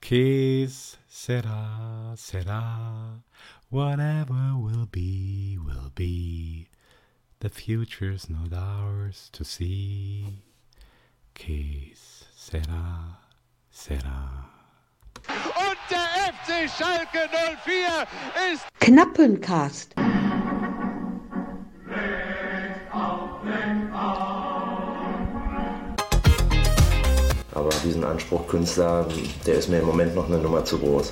Que sera, sera, whatever will be, will be. The future's not ours to see. Que sera, sera. Und der FC Schalke 04 ist Knappencast. Aber diesen Anspruch Künstler, der ist mir im Moment noch eine Nummer zu groß.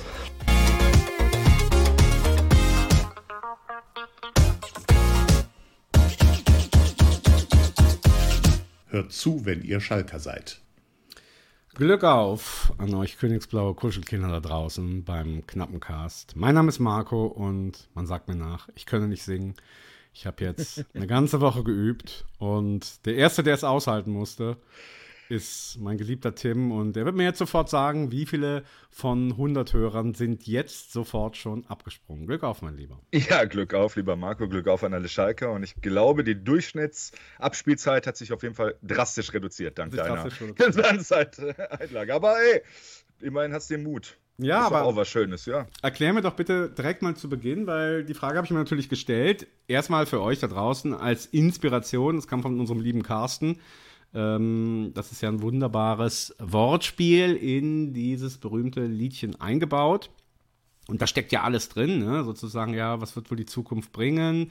Hört zu, wenn ihr Schalker seid. Glück auf an euch königsblaue Kuschelkinder da draußen beim Knappencast. Mein Name ist Marco und man sagt mir nach, ich könne nicht singen. Ich habe jetzt eine ganze Woche geübt und der Erste, der es aushalten musste, ist mein geliebter Tim und der wird mir jetzt sofort sagen, wie viele von 100 Hörern sind jetzt sofort schon abgesprungen. Glück auf, mein Lieber. Ja, Glück auf, lieber Marco, Glück auf an alle Schalker und ich glaube, die Durchschnittsabspielzeit hat sich auf jeden Fall drastisch reduziert, dank deiner Einlage. Aber ey, immerhin hast du den Mut. Ja, das ist aber auch was Schönes, ja. Erklär mir doch bitte direkt mal zu Beginn, weil die Frage habe ich mir natürlich gestellt. Erstmal für euch da draußen als Inspiration, das kam von unserem lieben Carsten. Das ist ja ein wunderbares Wortspiel in dieses berühmte Liedchen eingebaut. Und da steckt ja alles drin, ne? Sozusagen, ja, was wird wohl die Zukunft bringen?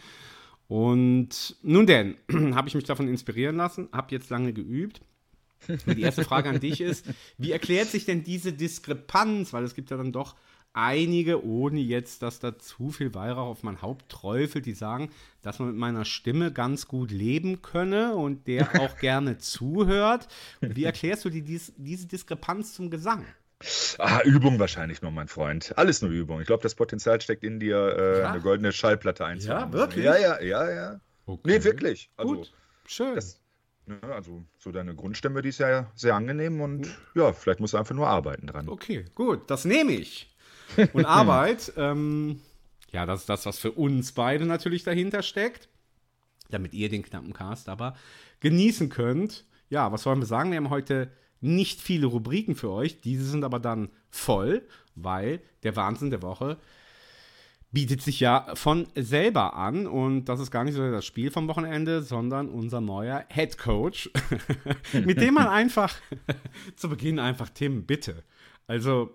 Und nun denn, habe ich mich davon inspirieren lassen, habe jetzt lange geübt. Und die erste Frage an dich ist, wie erklärt sich denn diese Diskrepanz? Weil es gibt ja dann doch einige, ohne jetzt, dass da zu viel Weihrauch auf mein Haupt träufelt, die sagen, dass man mit meiner Stimme ganz gut leben könne und der auch gerne zuhört. Und wie erklärst du diese Diskrepanz zum Gesang? Übung wahrscheinlich nur, mein Freund. Alles nur Übung. Ich glaube, das Potenzial steckt in dir, eine goldene Schallplatte einzubauen. Ja, wirklich? Ja. Okay. Nee, wirklich. Also, gut, schön. Also so deine Grundstimme, die ist ja sehr angenehm und ja, vielleicht musst du einfach nur arbeiten dran. Okay, gut, das nehme ich. Und Arbeit, ja, das ist das, was für uns beide natürlich dahinter steckt, damit ihr den Knappencast aber genießen könnt. Ja, was wollen wir sagen? Wir haben heute nicht viele Rubriken für euch, diese sind aber dann voll, weil der Wahnsinn der Woche bietet sich ja von selber an und das ist gar nicht so das Spiel vom Wochenende, sondern unser neuer Head Coach, mit dem man einfach, zu Beginn einfach, Tim, bitte, also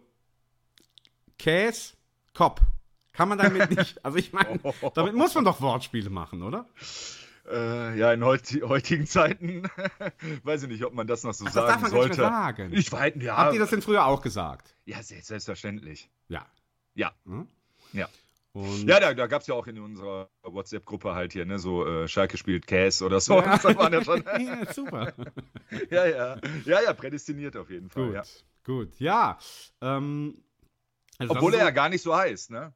Käse, Kopf. Kann man damit nicht, also ich meine, damit muss man doch Wortspiele machen, oder? Ja, in heutigen Zeiten weiß ich nicht, ob man das noch so sagen das darf man sollte. nicht mehr sagen. Ich weiß, ja. Habt ihr das denn früher auch gesagt? Ja, selbstverständlich. Ja. Ja. Hm? Ja. Und Ja, da gab es ja auch in unserer WhatsApp-Gruppe halt hier, ne, so Schalke spielt Käse oder so. Ja. Das waren ja schon. Ja, super. Ja, prädestiniert auf jeden Fall. Gut, Ja. gut. Ja. Also Obwohl das er ist ja gar nicht so heißt, ne?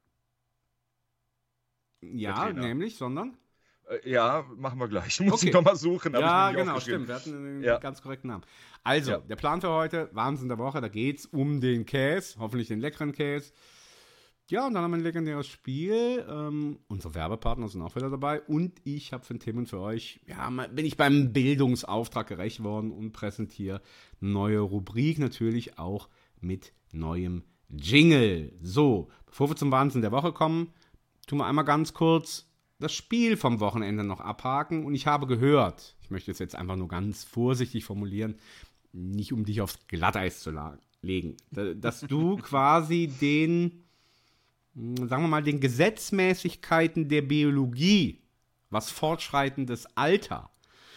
ja, Trainer. nämlich, sondern? Ja, machen wir gleich. Muss Okay. ich noch mal suchen. hab Ja, ich mir nicht genau, aufgeschrieben. stimmt. Wir hatten einen Ja. ganz korrekten Namen. Also, Ja. der Plan für heute, Wahnsinn der Woche, da geht's um den Käse, hoffentlich den leckeren Käse. Ja, und dann haben wir ein legendäres Spiel. Unsere Werbepartner sind auch wieder dabei. Und ich habe für Tim und für euch, ja, bin ich beim Bildungsauftrag gerecht worden und präsentiere eine neue Rubrik, natürlich auch mit neuem Jingle. So, bevor wir zum Wahnsinn der Woche kommen, tun wir einmal ganz kurz das Spiel vom Wochenende noch abhaken. Und ich habe gehört, ich möchte es jetzt einfach nur ganz vorsichtig formulieren, nicht um dich aufs Glatteis zu legen, dass du quasi den, sagen wir mal, den Gesetzmäßigkeiten der Biologie, was fortschreitendes Alter,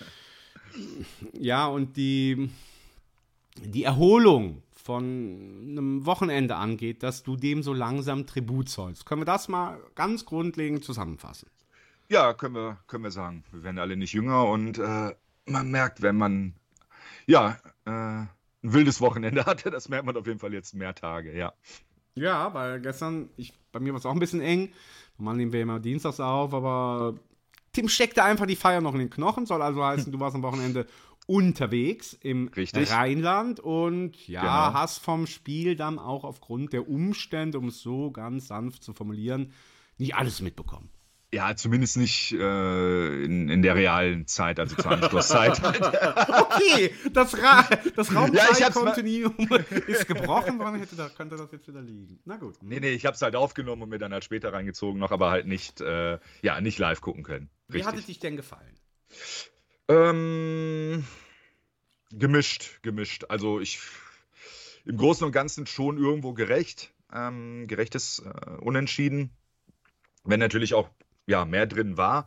ja, und die Erholung von einem Wochenende angeht, dass du dem so langsam Tribut zollst. Können wir das mal ganz grundlegend zusammenfassen? Ja, können wir sagen. Wir werden alle nicht jünger und man merkt, wenn man ein wildes Wochenende hatte, das merkt man auf jeden Fall jetzt mehr Tage, ja. Ja, weil gestern, bei mir war es auch ein bisschen eng. Normal nehmen wir immer dienstags auf, aber Tim steckte einfach die Feier noch in den Knochen. Soll also heißen, du warst am Wochenende unterwegs im Richtig. Rheinland und ja, Genau. hast vom Spiel dann auch aufgrund der Umstände, um es so ganz sanft zu formulieren, nicht alles mitbekommen. Ja, zumindest nicht in der realen Zeit, also zur Anschlusszeit. Okay, das Raumzeitkontinuum ist gebrochen, könnte das jetzt wieder liegen. Na gut. Nee, ich hab's halt aufgenommen und mir dann halt später reingezogen noch, aber halt nicht live gucken können. Richtig. Wie hat es dich denn gefallen? Gemischt. Also im Großen und Ganzen schon irgendwo gerechtes Unentschieden. Wenn natürlich auch mehr drin war.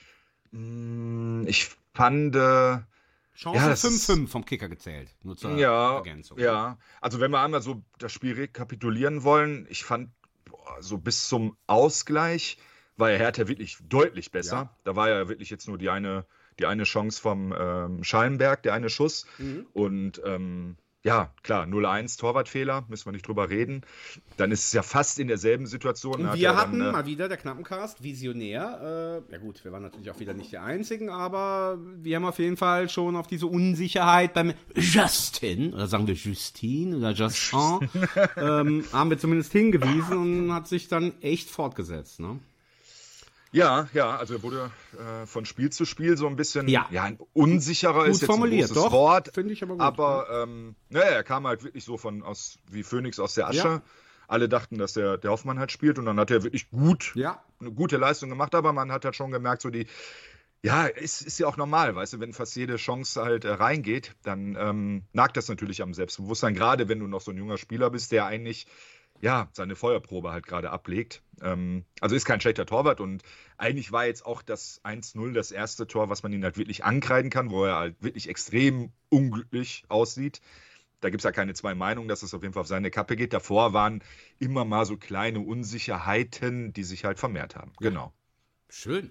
Ich fand... Chance 5-5 vom Kicker gezählt. Nur zur Ergänzung. Ja, also wenn wir einmal so das Spiel rekapitulieren wollen, ich fand so bis zum Ausgleich war ja Hertha wirklich deutlich besser. Ja. Da war ja wirklich jetzt nur die eine Chance vom Schallenberg, der eine Schuss. Und ja, klar, 0-1 Torwartfehler, müssen wir nicht drüber reden. Dann ist es ja fast in derselben Situation. Und wir hatten mal wieder, der Knappencast, visionär. Ja gut, wir waren natürlich auch wieder nicht die Einzigen, aber wir haben auf jeden Fall schon auf diese Unsicherheit beim Justin, oder sagen wir Justine oder Justin, haben wir zumindest hingewiesen und hat sich dann echt fortgesetzt, ne? Ja, also er wurde von Spiel zu Spiel so ein bisschen unsicherer, gut ist jetzt formuliert, ein großes Wort. Finde ich aber gut. Aber er kam halt wirklich so wie Phönix aus der Asche. Ja. Alle dachten, dass der Hoffmann halt spielt und dann hat er wirklich eine gute Leistung gemacht, aber man hat halt schon gemerkt, so ist ja auch normal, weißt du, wenn fast jede Chance halt reingeht, dann nagt das natürlich am Selbstbewusstsein, gerade wenn du noch so ein junger Spieler bist, der eigentlich seine Feuerprobe halt gerade ablegt. Also ist kein schlechter Torwart und eigentlich war jetzt auch das 1-0 das erste Tor, was man ihn halt wirklich ankreiden kann, wo er halt wirklich extrem unglücklich aussieht. Da gibt es ja keine zwei Meinungen, dass es auf jeden Fall auf seine Kappe geht. Davor waren immer mal so kleine Unsicherheiten, die sich halt vermehrt haben. Genau. Schön.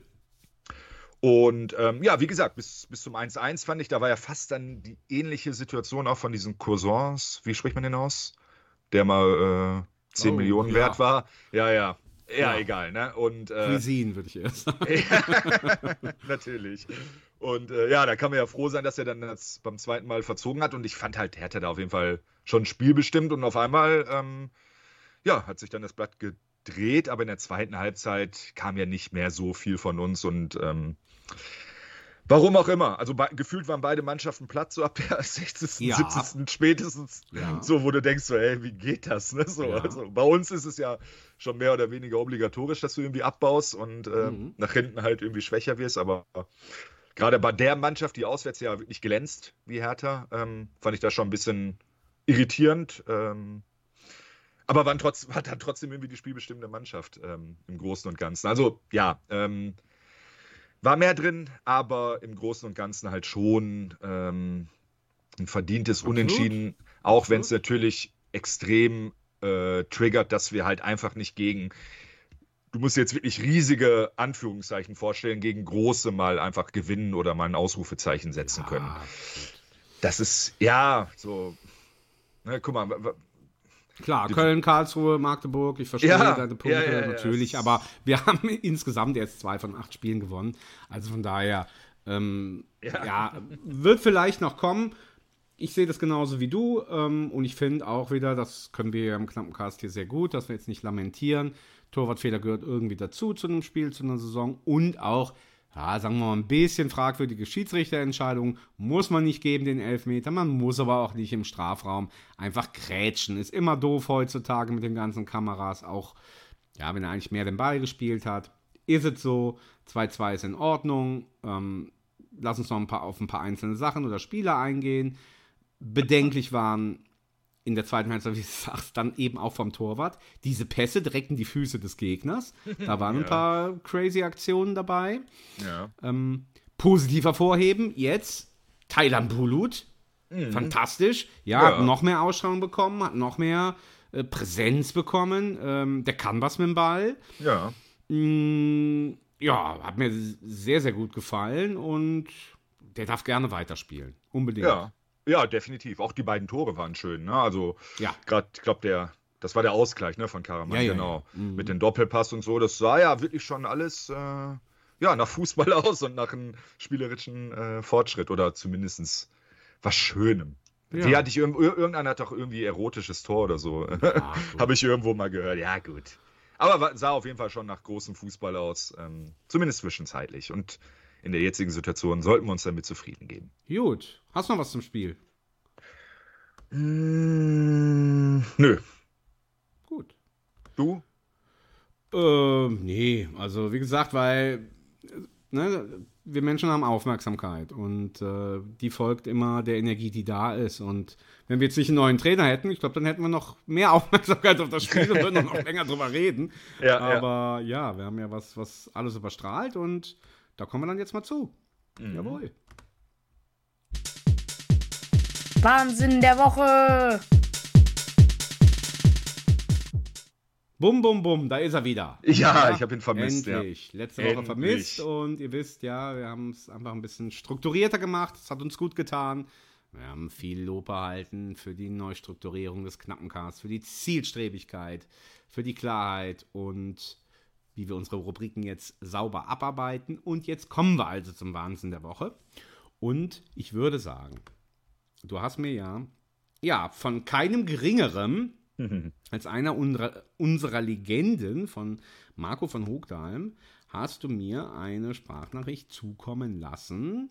Und wie gesagt, bis zum 1-1 fand ich, da war ja fast dann die ähnliche Situation auch von diesen Cousins. Wie spricht man den aus? Der mal 10 Millionen wert war. Ja, egal, ne? Und Cuisine, würde ich erst sagen. Natürlich. Und da kann man ja froh sein, dass er dann das beim zweiten Mal verzogen hat. Und ich fand halt, Hertha da auf jeden Fall schon spielbestimmt. Und auf einmal, hat sich dann das Blatt gedreht. Aber in der zweiten Halbzeit kam ja nicht mehr so viel von uns. Und warum auch immer. Also gefühlt waren beide Mannschaften platt, so ab der 60., 70. spätestens. Ja. So, wo du denkst, so, ey, wie geht das? Ne? So, also, bei uns ist es ja schon mehr oder weniger obligatorisch, dass du irgendwie abbaust und nach hinten halt irgendwie schwächer wirst. Aber gerade bei der Mannschaft, die auswärts ja wirklich glänzt, wie Hertha, fand ich das schon ein bisschen irritierend. Aber war dann trotzdem irgendwie die spielbestimmende Mannschaft im Großen und Ganzen. Also, war mehr drin, aber im Großen und Ganzen halt schon ein verdientes Unentschieden, auch wenn es natürlich extrem triggert, dass wir halt einfach nicht du musst jetzt wirklich riesige Anführungszeichen vorstellen, gegen große mal einfach gewinnen oder mal ein Ausrufezeichen setzen können. Das ist, so, ne, guck mal, klar, Köln, Karlsruhe, Magdeburg, ich verstehe deine Punkte natürlich, aber wir haben insgesamt erst 2 von 8 Spielen gewonnen. Also von daher, wird vielleicht noch kommen. Ich sehe das genauso wie du und ich finde auch wieder, das können wir im Knappencast hier sehr gut, dass wir jetzt nicht lamentieren. Torwartfehler gehört irgendwie dazu zu einem Spiel, zu einer Saison und auch, sagen wir mal, ein bisschen fragwürdige Schiedsrichterentscheidungen muss man nicht geben, den Elfmeter. Man muss aber auch nicht im Strafraum einfach grätschen. Ist immer doof heutzutage mit den ganzen Kameras, auch wenn er eigentlich mehr den Ball gespielt hat. Ist es so, 2-2 ist in Ordnung. Lass uns noch auf ein paar einzelne Sachen oder Spieler eingehen. Bedenklich waren in der zweiten Halbzeit, wie du sagst, dann eben auch vom Torwart. Diese Pässe direkt in die Füße des Gegners. Da waren ein paar crazy Aktionen dabei. Ja. Positiv hervorheben, jetzt Taylan Bulut. Fantastisch. Noch mehr Ausstrahlung bekommen, hat noch mehr Präsenz bekommen. Der kann was mit dem Ball. Ja. Hat mir sehr, sehr gut gefallen und der darf gerne weiterspielen. Unbedingt. Ja, definitiv. Auch die beiden Tore waren schön. Ne? Also, gerade, ich glaube, das war der Ausgleich, ne, von Karaman, genau. Ja. Mit dem Doppelpass und so. Das sah ja wirklich schon alles nach Fußball aus und nach einem spielerischen Fortschritt oder zumindest was Schönem. Ja. Irgendeiner hat doch irgendwie erotisches Tor oder so. Habe ich irgendwo mal gehört. Ja, gut. Aber sah auf jeden Fall schon nach großem Fußball aus, zumindest zwischenzeitlich. Und in der jetzigen Situation sollten wir uns damit zufrieden geben. Gut. Hast du noch was zum Spiel? Nö. Gut. Du? Nee, also wie gesagt, weil wir Menschen haben Aufmerksamkeit und die folgt immer der Energie, die da ist. Und wenn wir jetzt nicht einen neuen Trainer hätten, ich glaube, dann hätten wir noch mehr Aufmerksamkeit auf das Spiel und würden noch länger drüber reden. Aber ja, wir haben ja was alles überstrahlt und da kommen wir dann jetzt mal zu. Jawohl. Wahnsinn der Woche! Bum, bum, bum, da ist er wieder. Ja, ich habe ihn vermisst. Endlich. Letzte Woche vermisst und ihr wisst, ja, wir haben es einfach ein bisschen strukturierter gemacht. Es hat uns gut getan. Wir haben viel Lob erhalten für die Neustrukturierung des Knappencasts, für die Zielstrebigkeit, für die Klarheit und wie wir unsere Rubriken jetzt sauber abarbeiten. Und jetzt kommen wir also zum Wahnsinn der Woche. Und ich würde sagen, du hast mir ja von keinem Geringeren als einer unserer Legenden von Marco von Hoogdalm hast du mir eine Sprachnachricht zukommen lassen,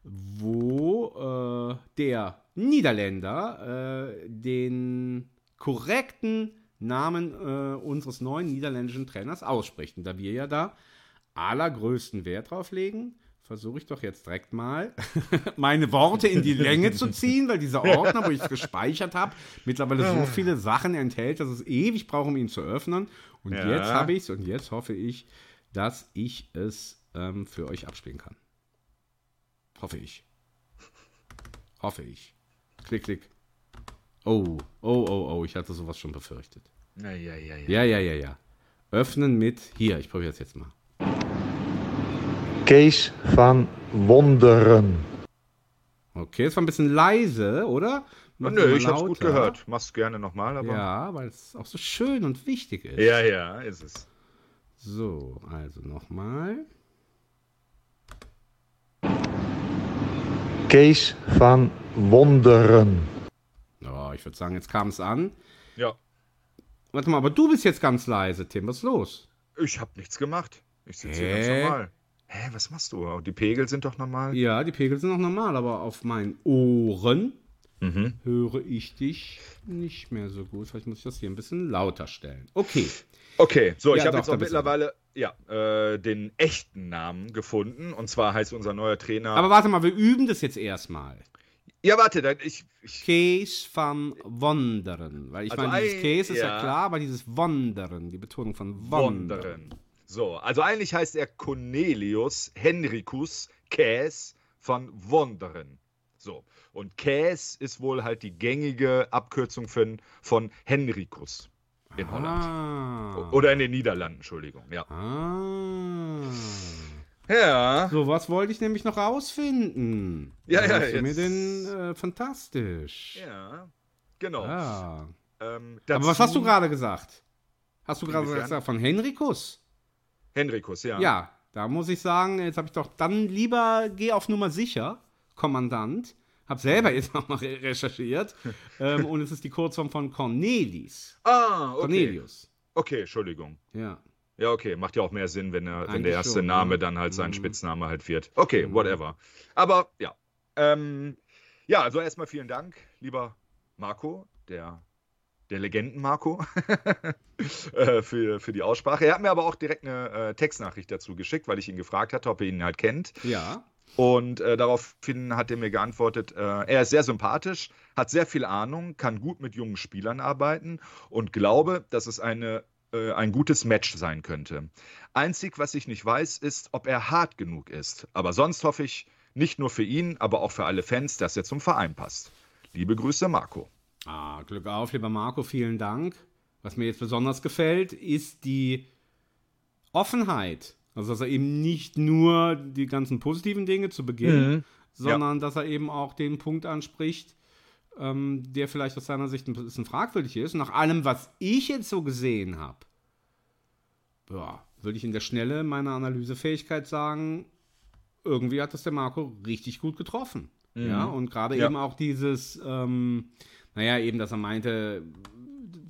wo der Niederländer den korrekten Namen unseres neuen niederländischen Trainers ausspricht. Und da wir ja da allergrößten Wert drauf legen, versuche ich doch jetzt direkt mal, meine Worte in die Länge zu ziehen, weil dieser Ordner, wo ich es gespeichert habe, mittlerweile so viele Sachen enthält, dass es ewig braucht, um ihn zu öffnen. Und jetzt habe ich es und jetzt hoffe ich, dass ich es für euch abspielen kann. Hoffe ich. Klick, klick. Oh, ich hatte sowas schon befürchtet. Ja. Öffnen mit, hier, ich probiere es jetzt mal. Kees van Wonderen. Okay, es war ein bisschen leise, oder? Nö, ich hab's gut gehört. Mach's gerne nochmal, aber. Ja, weil es auch so schön und wichtig ist. Ja, ist es. So, also nochmal. Kees van Wonderen. Oh, ich würde sagen, jetzt kam es an. Ja. Warte mal, aber du bist jetzt ganz leise, Tim. Was ist los? Ich habe nichts gemacht. Ich sitze hier ganz normal. Hä, was machst du? Die Pegel sind doch normal? Ja, die Pegel sind noch normal, aber auf meinen Ohren höre ich dich nicht mehr so gut. Vielleicht muss ich das hier ein bisschen lauter stellen. Okay, so, ich habe jetzt auch mittlerweile den echten Namen gefunden. Und zwar heißt unser neuer Trainer... Aber warte mal, wir üben das jetzt erstmal. Ja, warte, Kees van Wonderen. Weil ich meine, dieses Kees ist ja klar, aber dieses Wonderen, die Betonung von Wonderen. So, also eigentlich heißt er Cornelius Henricus Kees van Wonderen. So, und Kees ist wohl halt die gängige Abkürzung von Henricus in Holland. Oder in den Niederlanden, Entschuldigung, ja. Ja. So, was wollte ich nämlich noch rausfinden? Ja, jetzt. Mir denn fantastisch. Ja, genau. Ja. Aber was hast du gerade gesagt? Hast du gerade gesagt von Henricus? Henricus, ja. Ja, da muss ich sagen, jetzt habe ich doch dann lieber, geh auf Nummer sicher, Kommandant. Hab selber jetzt nochmal recherchiert. Und es ist die Kurzform von Cornelis. Okay. Cornelius. Okay, Entschuldigung. Ja. Ja, okay, macht ja auch mehr Sinn, wenn der erste Name dann halt sein Spitzname halt wird. Okay, whatever. Aber ja. Also erstmal vielen Dank, lieber Marco, der Legenden-Marco, für die Aussprache. Er hat mir aber auch direkt eine Textnachricht dazu geschickt, weil ich ihn gefragt hatte, ob er ihn halt kennt. Ja. Und daraufhin hat er mir geantwortet, er ist sehr sympathisch, hat sehr viel Ahnung, kann gut mit jungen Spielern arbeiten und glaube, dass es ein gutes Match sein könnte. Einzig, was ich nicht weiß, ist, ob er hart genug ist. Aber sonst hoffe ich, nicht nur für ihn, aber auch für alle Fans, dass er zum Verein passt. Liebe Grüße, Marco. Glück auf, lieber Marco, vielen Dank. Was mir jetzt besonders gefällt, ist die Offenheit. Also, dass er eben nicht nur die ganzen positiven Dinge zu Beginn, sondern dass er eben auch den Punkt anspricht, der vielleicht aus seiner Sicht ein bisschen fragwürdig ist. Nach allem, was ich jetzt so gesehen habe, würde ich in der Schnelle meiner Analysefähigkeit sagen, irgendwie hat das der Marco richtig gut getroffen. Ja, und gerade eben auch dieses, eben, dass er meinte,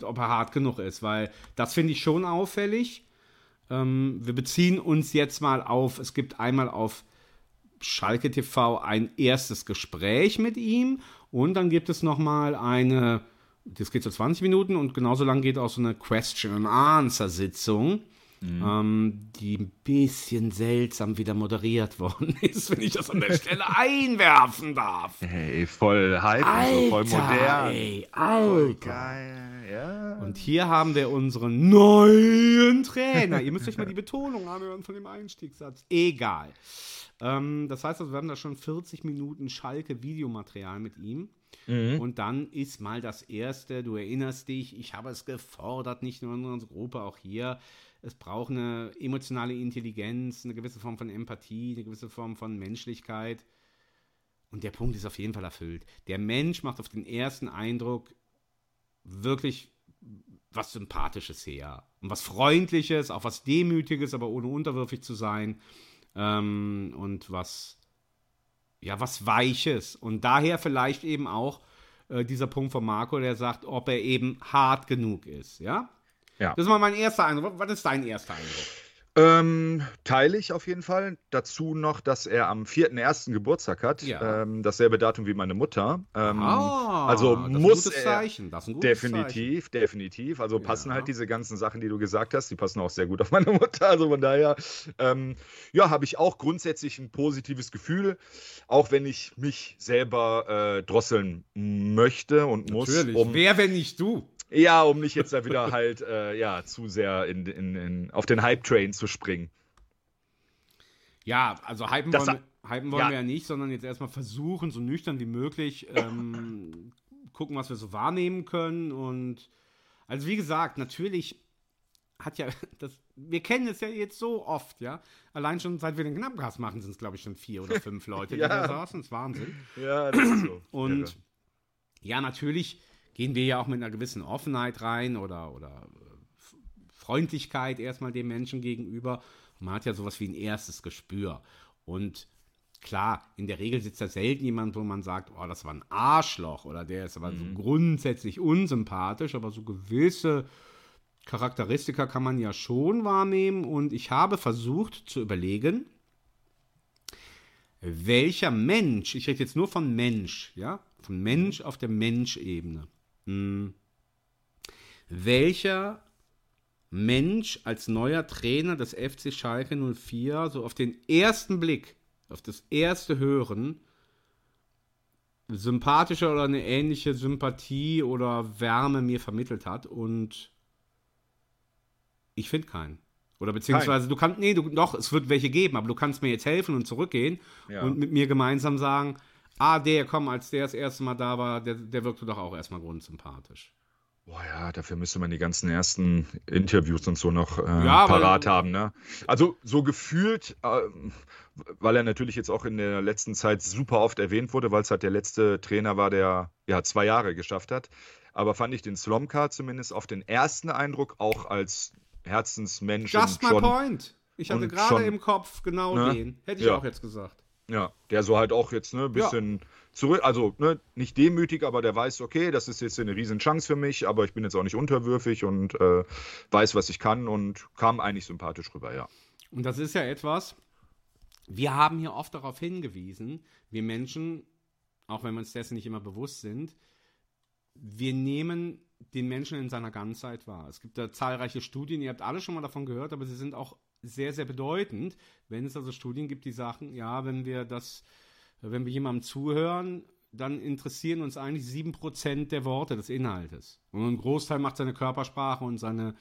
und ob er hart genug ist, weil das finde ich schon auffällig. Wir beziehen uns jetzt mal auf, es gibt einmal auf Schalke TV ein erstes Gespräch mit ihm und dann gibt es nochmal das geht so 20 Minuten und genauso lang geht auch so eine Question-and-Answer-Sitzung, die ein bisschen seltsam wieder moderiert worden ist, wenn ich das an der Stelle einwerfen darf. Hey, voll Hype Alter, und so, voll modern. Ey, Alter. Geil, ja. Und hier haben wir unseren neuen Trainer. Ihr müsst euch mal die Betonung anhören von dem Einstiegssatz. Egal. Das heißt also, wir haben da schon 40 Minuten Schalke-Videomaterial mit ihm. Und dann ist mal das Erste, du erinnerst dich, ich habe es gefordert, nicht nur in unserer Gruppe, auch hier. Es braucht eine emotionale Intelligenz, eine gewisse Form von Empathie, eine gewisse Form von Menschlichkeit. Und der Punkt ist auf jeden Fall erfüllt. Der Mensch macht auf den ersten Eindruck wirklich was Sympathisches her. Und was Freundliches, auch was Demütiges, aber ohne unterwürfig zu sein. Und was Weiches. Und daher vielleicht eben auch dieser Punkt von Marco, der sagt, ob er eben hart genug ist. Ja? Ja. Das ist mal mein erster Eindruck. Was ist dein erster Eindruck? Teile ich auf jeden Fall. Dazu noch, dass er am 4.1. Geburtstag hat. Ja. Dasselbe Datum wie meine Mutter. Also das muss ist ein gutes Zeichen. Das ist ein gutes Zeichen. Definitiv. Also passen halt diese ganzen Sachen, die du gesagt hast, die passen auch sehr gut auf meine Mutter. Also von daher, habe ich auch grundsätzlich ein positives Gefühl, auch wenn ich mich selber drosseln möchte und muss. Natürlich. Wer, wenn nicht du? Ja, um nicht jetzt da wieder halt zu sehr auf den Hype-Train zu springen. Ja, also hypen wollen wir ja nicht, sondern jetzt erstmal versuchen, so nüchtern wie möglich, gucken, was wir so wahrnehmen können. Und also wie gesagt, natürlich wir kennen es ja jetzt so oft, ja. Allein schon seit wir den Knappcast machen, sind es, glaube ich, schon 4 oder 5 Leute, die da saßen. Das ist Wahnsinn. Ja, das ist so. Und ja, natürlich gehen wir ja auch mit einer gewissen Offenheit rein oder Freundlichkeit erstmal dem Menschen gegenüber. Und man hat ja sowas wie ein erstes Gespür. Und klar, in der Regel sitzt da selten jemand, wo man sagt, oh, das war ein Arschloch oder der ist aber so grundsätzlich unsympathisch, aber so gewisse Charakteristika kann man ja schon wahrnehmen. Und ich habe versucht zu überlegen, welcher Mensch, ich rede jetzt nur von Mensch, ja, von Mensch auf der Menschebene, welcher Mensch als neuer Trainer des FC Schalke 04 so auf den ersten Blick, auf das erste Hören, sympathischer oder eine ähnliche Sympathie oder Wärme mir vermittelt hat, und ich finde keinen. Oder beziehungsweise es wird welche geben, aber du kannst mir jetzt helfen und zurückgehen und mit mir gemeinsam sagen, als der das erste Mal da war, der wirkte doch auch erstmal grundsympathisch. Boah ja, dafür müsste man die ganzen ersten Interviews und so noch parat haben, ne? Also so gefühlt, weil er natürlich jetzt auch in der letzten Zeit super oft erwähnt wurde, weil es halt der letzte Trainer war, der 2 Jahre geschafft hat. Aber fand ich den Slomka zumindest auf den ersten Eindruck auch als Herzensmensch. Just my point. Ich hatte gerade im Kopf genau den. Hätte ich auch jetzt gesagt. Ja, der so halt auch jetzt ein bisschen zurück, also nicht demütig, aber der weiß, okay, das ist jetzt eine riesen Chance für mich, aber ich bin jetzt auch nicht unterwürfig und weiß, was ich kann, und kam eigentlich sympathisch rüber, ja. Und das ist ja etwas, wir haben hier oft darauf hingewiesen, wir Menschen, auch wenn wir uns dessen nicht immer bewusst sind, wir nehmen den Menschen in seiner Ganzheit wahr. Es gibt da zahlreiche Studien, ihr habt alle schon mal davon gehört, aber sie sind auch sehr, sehr bedeutend, wenn es also Studien gibt, die sagen, ja, wenn wir jemandem zuhören, dann interessieren uns eigentlich 7% der Worte des Inhaltes. Und ein Großteil macht seine Körpersprache und seine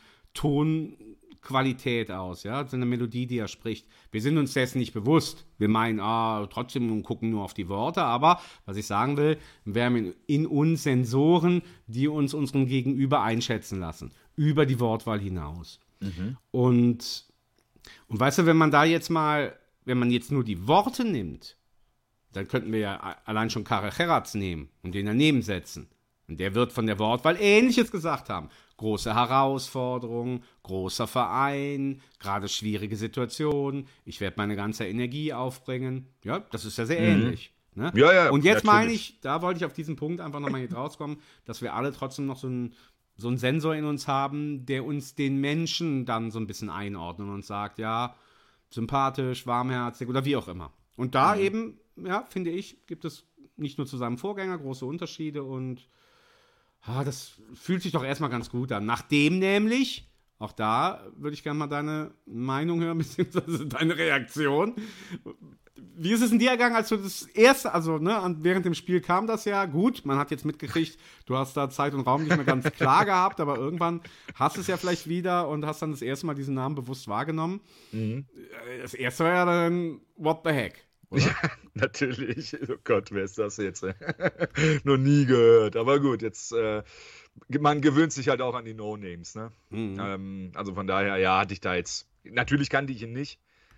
Tonqualität aus, ja, seine Melodie, die er spricht. Wir sind uns dessen nicht bewusst. Wir meinen, trotzdem und gucken nur auf die Worte, aber was ich sagen will, wir haben in uns Sensoren, die uns unseren Gegenüber einschätzen lassen, über die Wortwahl hinaus. Und weißt du, wenn man jetzt nur die Worte nimmt, dann könnten wir ja allein schon Karacheratz nehmen und den daneben setzen. Und der wird von der Wortwahl Ähnliches gesagt haben. Große Herausforderung, großer Verein, gerade schwierige Situation, ich werde meine ganze Energie aufbringen. Ja, das ist ja sehr ähnlich. Ne? Ja, und jetzt meine ich, da wollte ich auf diesen Punkt einfach nochmal hier rauskommen, dass wir alle trotzdem noch so so einen Sensor in uns haben, der uns den Menschen dann so ein bisschen einordnet und sagt, ja, sympathisch, warmherzig oder wie auch immer. Und da eben, ja, finde ich, gibt es nicht nur zu seinem Vorgänger große Unterschiede und das fühlt sich doch erstmal ganz gut an. Nachdem nämlich, auch da würde ich gerne mal deine Meinung hören, beziehungsweise deine Reaktion. Wie ist es in dir ergangen, als du das erste, also während dem Spiel kam das ja, gut, man hat jetzt mitgekriegt, du hast da Zeit und Raum nicht mehr ganz klar gehabt, aber irgendwann hast du es ja vielleicht wieder und hast dann das erste Mal diesen Namen bewusst wahrgenommen. Das erste war ja dann, what the heck? Oder? Ja, natürlich. Oh Gott, wer ist das jetzt? Noch nie gehört. Aber gut, jetzt, man gewöhnt sich halt auch an die No-Names, ne? Also von daher, ja, hatte ich da jetzt, natürlich kannte ich ihn nicht.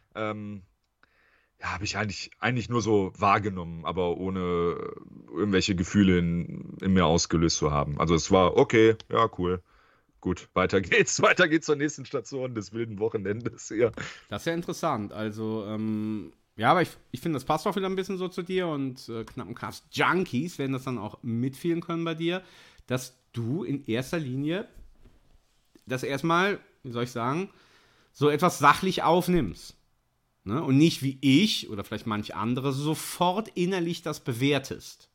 Ja, habe ich eigentlich nur so wahrgenommen, aber ohne irgendwelche Gefühle in mir ausgelöst zu haben. Also es war okay, ja, cool. Gut, weiter geht's zur nächsten Station des wilden Wochenendes hier. Das ist ja interessant. Also, ja, aber ich finde, das passt auch wieder ein bisschen so zu dir und Knappencast Junkies werden das dann auch mitfühlen können bei dir, dass du in erster Linie das erstmal, wie soll ich sagen, so etwas sachlich aufnimmst. Ne? Und nicht wie ich oder vielleicht manch andere sofort innerlich das bewertest.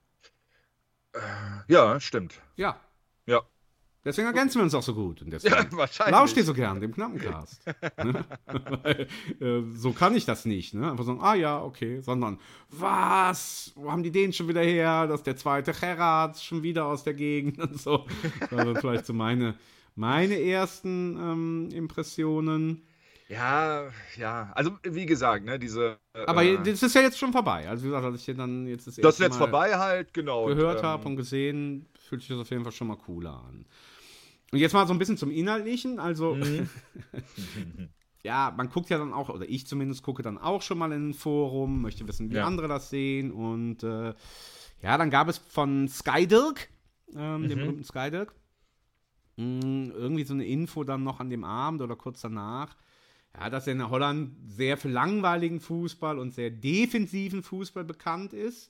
Ja, stimmt. Ja. Ja. Deswegen ergänzen wir uns auch so gut. Und deswegen wahrscheinlich. lauscht ihr so gern, dem Knappencast. Ne? Weil, so kann ich das nicht. Ne? Einfach so, ja, okay. Sondern, was? Wo haben die den schon wieder her? Das ist der zweite Gerard schon wieder aus der Gegend und so. Das waren vielleicht so meine ersten Impressionen. Ja, also wie gesagt, ne, diese... Aber das ist ja jetzt schon vorbei. Also wie gesagt, als ich dann jetzt das ist jetzt vorbei halt, genau. Gehört habe und gesehen, fühlt sich das auf jeden Fall schon mal cooler an. Und jetzt mal so ein bisschen zum Inhaltlichen, also ja, man guckt ja dann auch, oder ich zumindest gucke dann auch schon mal in ein Forum, möchte wissen, wie andere das sehen und ja, dann gab es von Skydirk, dem berühmten Skydirk, irgendwie so eine Info dann noch an dem Abend oder kurz danach, ja, dass er in Holland sehr für langweiligen Fußball und sehr defensiven Fußball bekannt ist.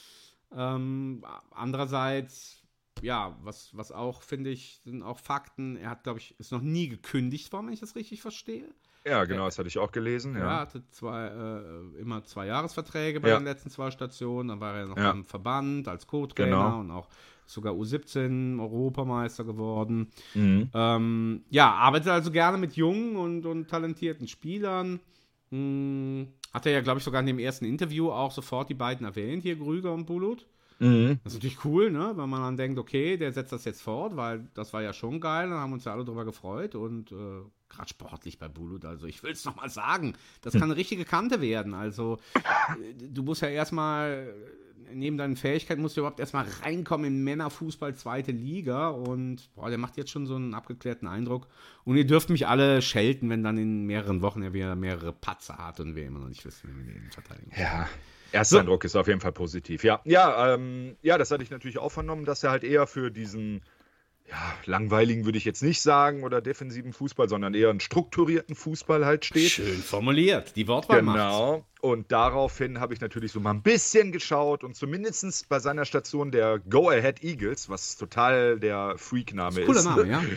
Andererseits, ja, was auch, finde ich, sind auch Fakten. Er hat, glaube ich, ist noch nie gekündigt worden, wenn ich das richtig verstehe. Ja, genau, das hatte ich auch gelesen. Er hatte immer 2-Jahresverträge bei den letzten 2 Stationen. Dann war er noch im Verband als Co-Trainer und auch sogar U17 Europameister geworden. Ja, arbeitet also gerne mit jungen und talentierten Spielern. Hat er ja, glaube ich, sogar in dem ersten Interview auch sofort die beiden erwähnt, hier Grüger und Bulut. Das ist natürlich cool, ne? Wenn man dann denkt, okay, der setzt das jetzt fort, weil das war ja schon geil, dann haben uns ja alle drüber gefreut und gerade sportlich bei Bulut, also ich will es nochmal sagen, das kann eine richtige Kante werden, also du musst ja erstmal, neben deinen Fähigkeiten musst du überhaupt erstmal reinkommen in Männerfußball 2. Liga und der macht jetzt schon so einen abgeklärten Eindruck und ihr dürft mich alle schelten, wenn dann in mehreren Wochen er wieder mehrere Patzer hat und wir immer noch nicht wissen, wie wir den verteidigen. Ja. Erster Eindruck ist auf jeden Fall positiv. Ja, das hatte ich natürlich auch vernommen, dass er halt eher für diesen langweiligen würde ich jetzt nicht sagen oder defensiven Fußball, sondern eher einen strukturierten Fußball halt steht. Schön formuliert, die Wortwahl macht's. Genau, und daraufhin habe ich natürlich so mal ein bisschen geschaut und zumindest bei seiner Station der Go Ahead Eagles, was total der Freak-Name ist. Cooler Name, ja.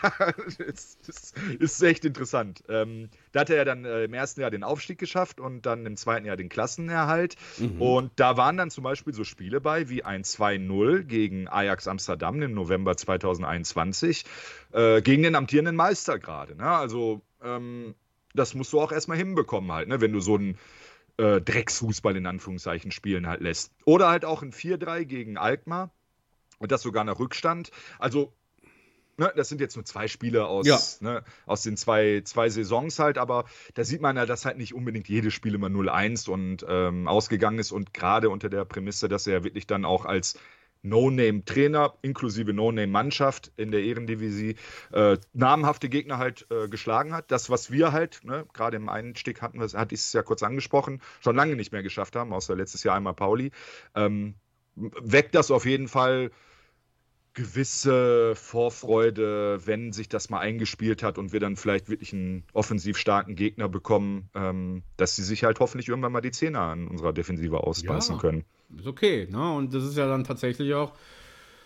Ist echt interessant. Da hat er ja dann im ersten Jahr den Aufstieg geschafft und dann im zweiten Jahr den Klassenerhalt. Und da waren dann zum Beispiel so Spiele bei wie ein 2-0 gegen Ajax Amsterdam im November 2021 gegen den amtierenden Meister gerade. Ne? Also das musst du auch erstmal hinbekommen halt, ne? Wenn du so einen Drecksfußball in Anführungszeichen spielen halt lässt. Oder halt auch ein 4-3 gegen Alkmaar und das sogar nach Rückstand. Also das sind jetzt nur 2 Spiele aus den zwei Saisons halt, aber da sieht man ja, dass halt nicht unbedingt jedes Spiel immer 0-1 und ausgegangen ist und gerade unter der Prämisse, dass er wirklich dann auch als No-Name-Trainer inklusive No-Name-Mannschaft in der Ehrendivisie namhafte Gegner halt geschlagen hat. Das, was wir halt, gerade im Einstieg hatte ich es ja kurz angesprochen, schon lange nicht mehr geschafft haben, außer letztes Jahr einmal Pauli, weckt das auf jeden Fall gewisse Vorfreude, wenn sich das mal eingespielt hat und wir dann vielleicht wirklich einen offensiv starken Gegner bekommen, dass sie sich halt hoffentlich irgendwann mal die Zähne an unserer Defensive ausbeißen können. Ist okay, ne? Und das ist ja dann tatsächlich auch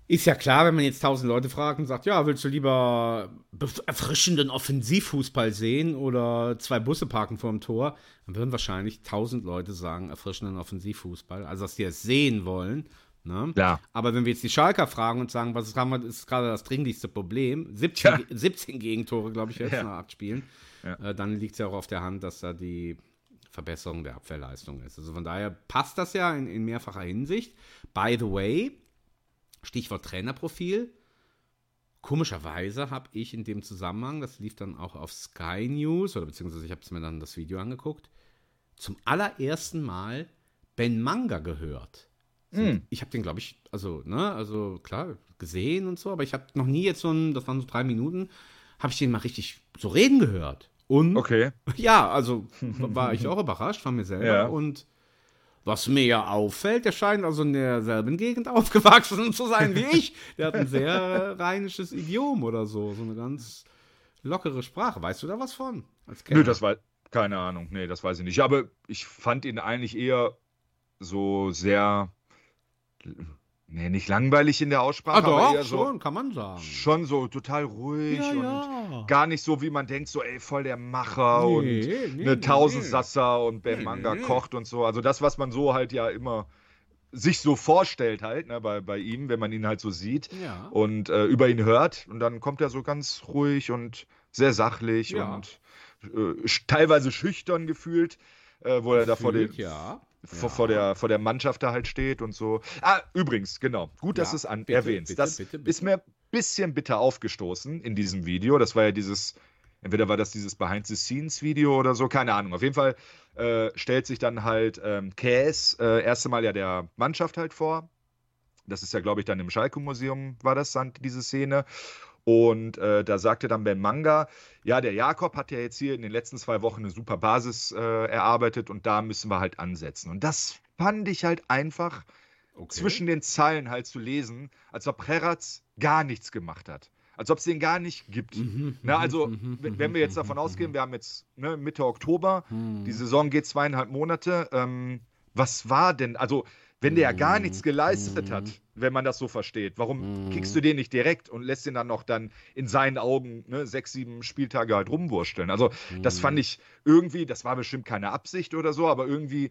Ist ja klar, wenn man jetzt 1000 Leute fragt und sagt, ja, willst du lieber erfrischenden Offensivfußball sehen oder 2 Busse parken vor dem Tor, dann würden wahrscheinlich 1000 Leute sagen, erfrischenden Offensivfußball, also dass die es sehen wollen. Ne? Ja. Aber wenn wir jetzt die Schalker fragen und sagen, was ist gerade das dringlichste Problem, 17 Gegentore, glaube ich, jetzt nach 8 Spielen, dann liegt es ja auch auf der Hand, dass da die Verbesserung der Abwehrleistung ist. Also von daher passt das ja in mehrfacher Hinsicht. By the way, Stichwort Trainerprofil. Komischerweise habe ich in dem Zusammenhang, das lief dann auch auf Sky News, oder beziehungsweise ich habe es mir dann das Video angeguckt, zum allerersten Mal Ben Manga gehört. Ich habe den, glaube ich, also klar, gesehen und so, aber ich habe noch nie jetzt das waren so 3 Minuten, habe ich den mal richtig so reden gehört. Und okay. Ja, also war ich auch überrascht von mir selber. Ja. Und was mir ja auffällt, der scheint also in derselben Gegend aufgewachsen zu sein wie ich. Der hat ein sehr rheinisches Idiom oder so eine ganz lockere Sprache. Weißt du da was von? Nö, das war keine Ahnung. Nee, das weiß ich nicht. Aber ich fand ihn eigentlich eher so sehr, nicht langweilig in der Aussprache. Doch, aber eher schon, kann man sagen. Schon so total ruhig und gar nicht so, wie man denkt, so voll der Macher und Tausendsasser und Ben Manga kocht und so. Also das, was man so halt ja immer sich so vorstellt halt, ne, bei ihm, wenn man ihn halt so sieht und über ihn hört. Und dann kommt er so ganz ruhig und sehr sachlich und teilweise schüchtern gefühlt, wo er da vor der Mannschaft da halt steht und so. Übrigens, genau. Gut, dass du es erwähnst. Das ist mir ein bisschen bitter aufgestoßen in diesem Video. Das war ja entweder war das dieses Behind-the-Scenes-Video oder so, keine Ahnung. Auf jeden Fall stellt sich dann halt Käs erste Mal ja der Mannschaft halt vor. Das ist ja, glaube ich, dann im Schalke-Museum war das dann, diese Szene. Und da sagte dann Ben Manga, ja, der Jakob hat ja jetzt hier in den letzten 2 Wochen eine super Basis erarbeitet und da müssen wir halt ansetzen. Und das fand ich halt einfach zwischen den Zeilen halt zu lesen, als ob Prerac gar nichts gemacht hat. Als ob es den gar nicht gibt. Wenn wir jetzt davon ausgehen, wir haben jetzt Mitte Oktober, die Saison geht 2,5 Monate, was war denn, also wenn der ja gar nichts geleistet hat, wenn man das so versteht, warum kickst du den nicht direkt und lässt ihn dann noch in seinen Augen 6, 7 Spieltage halt rumwursteln? Also das fand ich irgendwie, das war bestimmt keine Absicht oder so, aber irgendwie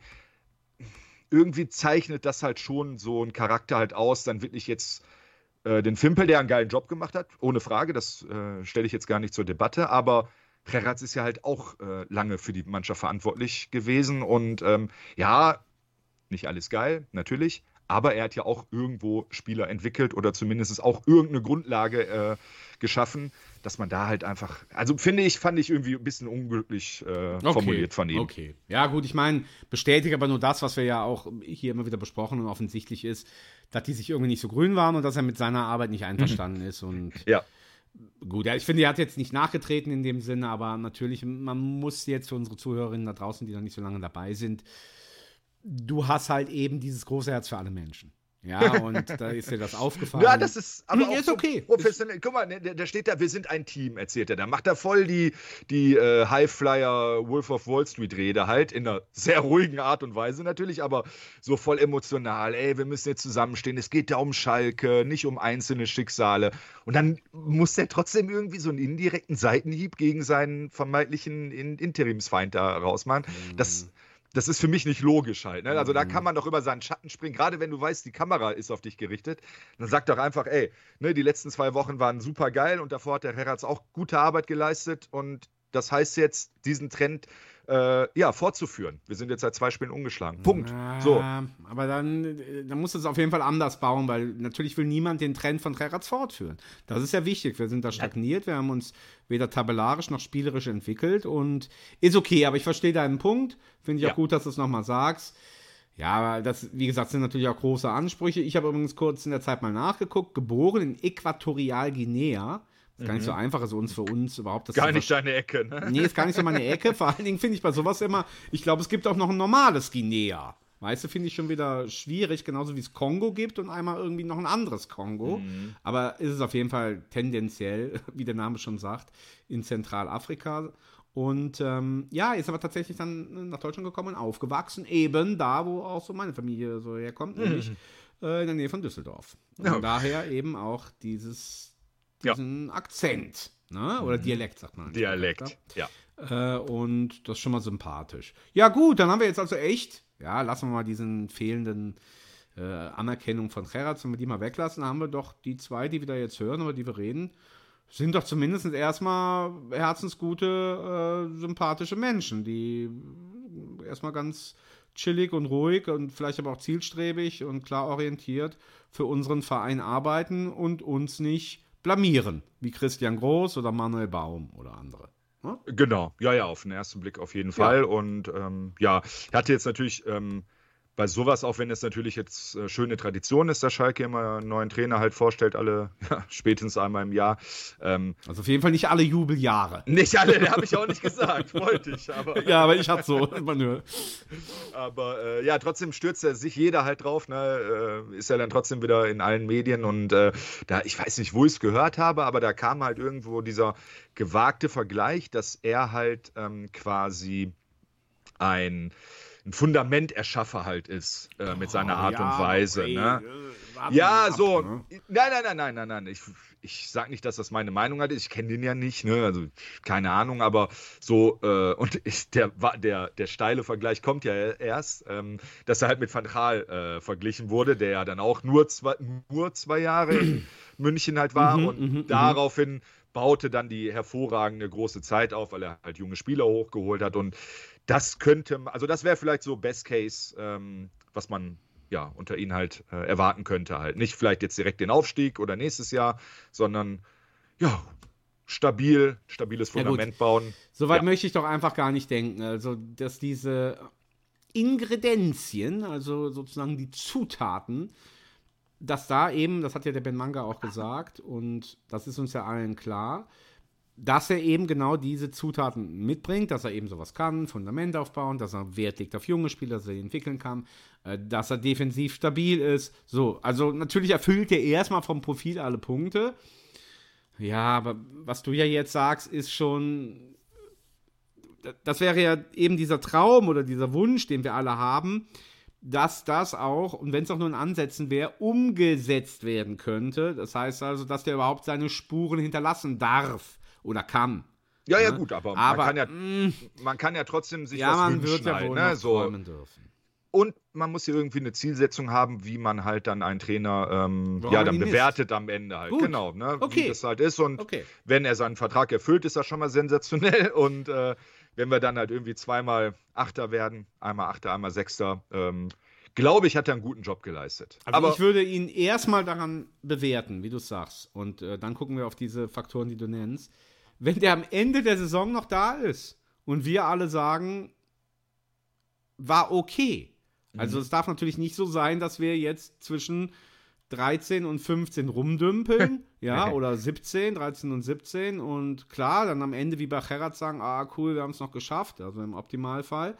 zeichnet das halt schon so einen Charakter halt aus, dann wirklich jetzt den Fimpel, der einen geilen Job gemacht hat, ohne Frage, das stelle ich jetzt gar nicht zur Debatte, aber Prerac ist ja halt auch lange für die Mannschaft verantwortlich gewesen und nicht alles geil, natürlich, aber er hat ja auch irgendwo Spieler entwickelt oder zumindest auch irgendeine Grundlage geschaffen, dass man da halt einfach, also fand ich irgendwie ein bisschen unglücklich formuliert von ihm. Okay, ja gut, ich meine, bestätigt aber nur das, was wir ja auch hier immer wieder besprochen und offensichtlich ist, dass die sich irgendwie nicht so grün waren und dass er mit seiner Arbeit nicht einverstanden ist und gut, ich finde, er hat jetzt nicht nachgetreten in dem Sinne, aber natürlich, man muss jetzt für unsere Zuhörerinnen da draußen, die noch nicht so lange dabei sind, du hast halt eben dieses große Herz für alle Menschen. Ja, und da ist dir das aufgefallen. Ja, das ist aber auch ist okay. Professionell. Guck mal, der steht da, wir sind ein Team, erzählt er. Da macht er voll die Highflyer Wolf of Wall Street Rede halt, in einer sehr ruhigen Art und Weise natürlich, aber so voll emotional. Wir müssen jetzt zusammenstehen, es geht da um Schalke, nicht um einzelne Schicksale. Und dann muss der trotzdem irgendwie so einen indirekten Seitenhieb gegen seinen vermeintlichen Interimsfeind da rausmachen. Das ist für mich nicht logisch halt. Ne? Also da kann man doch über seinen Schatten springen. Gerade wenn du weißt, die Kamera ist auf dich gerichtet. Dann sag doch einfach, die letzten 2 Wochen waren super geil und davor hat der Prerac auch gute Arbeit geleistet. Und das heißt jetzt, diesen Trend fortzuführen. Wir sind jetzt seit 2 Spielen ungeschlagen. Punkt. So. Aber dann muss es auf jeden Fall anders bauen, weil natürlich will niemand den Trend von Prerac fortführen. Das ist ja wichtig. Wir sind da stagniert. Wir haben uns weder tabellarisch noch spielerisch entwickelt und ist okay, aber ich verstehe deinen Punkt. Finde ich auch gut, dass du es nochmal sagst. Ja, das, wie gesagt, sind natürlich auch große Ansprüche. Ich habe übrigens kurz in der Zeit mal nachgeguckt. Geboren in Äquatorialguinea. Das ist gar nicht so einfach, also für uns überhaupt. Das gar nicht deine Ecke, ne? Nee, ist gar nicht so meine Ecke. Vor allen Dingen finde ich bei sowas immer, ich glaube, es gibt auch noch ein normales Guinea. Weißt du, finde ich schon wieder schwierig, genauso wie es Kongo gibt und einmal irgendwie noch ein anderes Kongo. Aber ist es auf jeden Fall tendenziell, wie der Name schon sagt, in Zentralafrika. Und ist aber tatsächlich dann nach Deutschland gekommen und aufgewachsen, eben da, wo auch so meine Familie so herkommt, nämlich in der Nähe von Düsseldorf. Und daher eben auch diesen Akzent, ne? Oder Dialekt, sagt man. Dialekt, ja. Und das ist schon mal sympathisch. Ja gut, dann haben wir jetzt also echt, lassen wir mal diesen fehlenden Anerkennung von Gerrards, wenn wir die mal weglassen, haben wir doch die zwei, die wir da jetzt hören, über die wir reden, sind doch zumindest erstmal herzensgute, sympathische Menschen, die erstmal ganz chillig und ruhig und vielleicht aber auch zielstrebig und klar orientiert für unseren Verein arbeiten und uns nicht blamieren, wie Christian Groß oder Manuel Baum oder andere. Hm? Genau, ja, auf den ersten Blick auf jeden Fall. Und hatte jetzt natürlich bei sowas, auch wenn es natürlich jetzt schöne Tradition ist, dass Schalke immer einen neuen Trainer halt vorstellt, spätestens einmal im Jahr. Also auf jeden Fall nicht alle Jubeljahre. Nicht alle, habe ich auch nicht gesagt, wollte ich. Aber ja, aber ich hatte so, man hört. Aber trotzdem stürzt sich jeder halt drauf, ne? Ist ja dann trotzdem wieder in allen Medien und ich weiß nicht, wo ich es gehört habe, aber da kam halt irgendwo dieser gewagte Vergleich, dass er halt quasi ein Fundamenterschaffer halt ist mit seiner Art und Weise. Ne? Nein. Ich sag nicht, dass das meine Meinung hat. Ich kenne den ja nicht, ne? Also keine Ahnung, aber so der steile Vergleich kommt ja erst, dass er halt mit Van Gaal verglichen wurde, der ja dann auch nur zwei Jahre in München halt war und daraufhin baute dann die hervorragende große Zeit auf, weil er halt junge Spieler hochgeholt hat und das das wäre vielleicht so Best Case, was man unter ihnen halt erwarten könnte halt. Nicht vielleicht jetzt direkt den Aufstieg oder nächstes Jahr, sondern stabiles Fundament bauen. Soweit möchte ich doch einfach gar nicht denken. Also, dass diese Ingredienzien, also sozusagen die Zutaten, dass da eben, das hat ja der Ben Manga auch gesagt und das ist uns ja allen klar, dass er eben genau diese Zutaten mitbringt, dass er eben sowas kann, Fundament aufbauen, dass er Wert legt auf junge Spieler, dass er sie entwickeln kann, dass er defensiv stabil ist. So, also natürlich erfüllt er erstmal vom Profil alle Punkte. Ja, aber was du ja jetzt sagst, ist schon, das wäre ja eben dieser Traum oder dieser Wunsch, den wir alle haben, dass das auch, und wenn es auch nur in Ansätzen wäre, umgesetzt werden könnte. Das heißt also, dass der überhaupt seine Spuren hinterlassen darf. Oder kann. Ja, gut, aber man kann ja trotzdem sich was wünschen. Wird ja wohl noch träumen dürfen. Und man muss ja irgendwie eine Zielsetzung haben, wie man halt dann einen Trainer dann bewertet am Ende halt. Gut. Genau, ne? Wie das halt ist. Und wenn er seinen Vertrag erfüllt, ist das schon mal sensationell. Und wenn wir dann halt irgendwie zweimal Achter werden, einmal Achter, einmal Sechster, glaube ich, hat er einen guten Job geleistet. Aber ich würde ihn erstmal daran bewerten, wie du sagst. Und dann gucken wir auf diese Faktoren, die du nennst. Wenn der am Ende der Saison noch da ist und wir alle sagen, war okay. Also es darf natürlich nicht so sein, dass wir jetzt zwischen 13 und 15 rumdümpeln, oder 13 und 17 und klar, dann am Ende wie bei Gerrard sagen, cool, wir haben es noch geschafft, also im Optimalfall,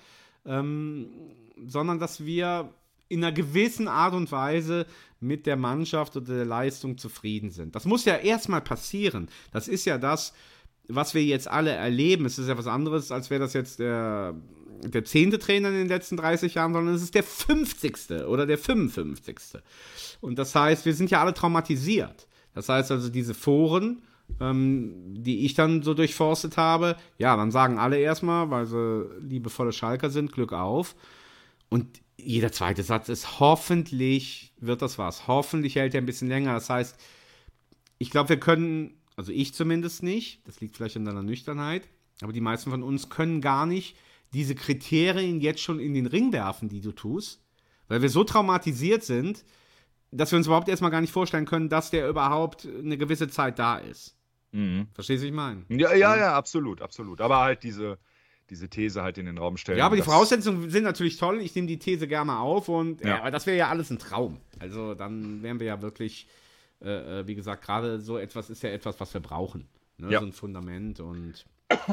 sondern dass wir in einer gewissen Art und Weise mit der Mannschaft oder der Leistung zufrieden sind. Das muss ja erstmal passieren. Das ist ja das, was wir jetzt alle erleben. Es ist ja was anderes, als wäre das jetzt der 10. Trainer in den letzten 30 Jahren, sondern es ist der 50. oder der 55. Und das heißt, wir sind ja alle traumatisiert. Das heißt also, diese Foren, die ich dann so durchforstet habe, dann sagen alle erstmal, weil sie liebevolle Schalker sind, Glück auf. Und jeder zweite Satz ist, hoffentlich wird das was. Hoffentlich hält er ein bisschen länger. Das heißt, ich glaube, wir können, also ich zumindest nicht, das liegt vielleicht an deiner Nüchternheit, aber die meisten von uns können gar nicht diese Kriterien jetzt schon in den Ring werfen, die du tust, weil wir so traumatisiert sind, dass wir uns überhaupt erstmal gar nicht vorstellen können, dass der überhaupt eine gewisse Zeit da ist. Mhm. Verstehst du, was ich meine? Ja, absolut. Aber halt diese These halt in den Raum stellen. Ja, aber die Voraussetzungen sind natürlich toll. Ich nehme die These gerne auf und aber das wäre ja alles ein Traum. Also dann wären wir ja wirklich, wie gesagt, gerade so etwas ist ja etwas, was wir brauchen. Ne? So ein Fundament und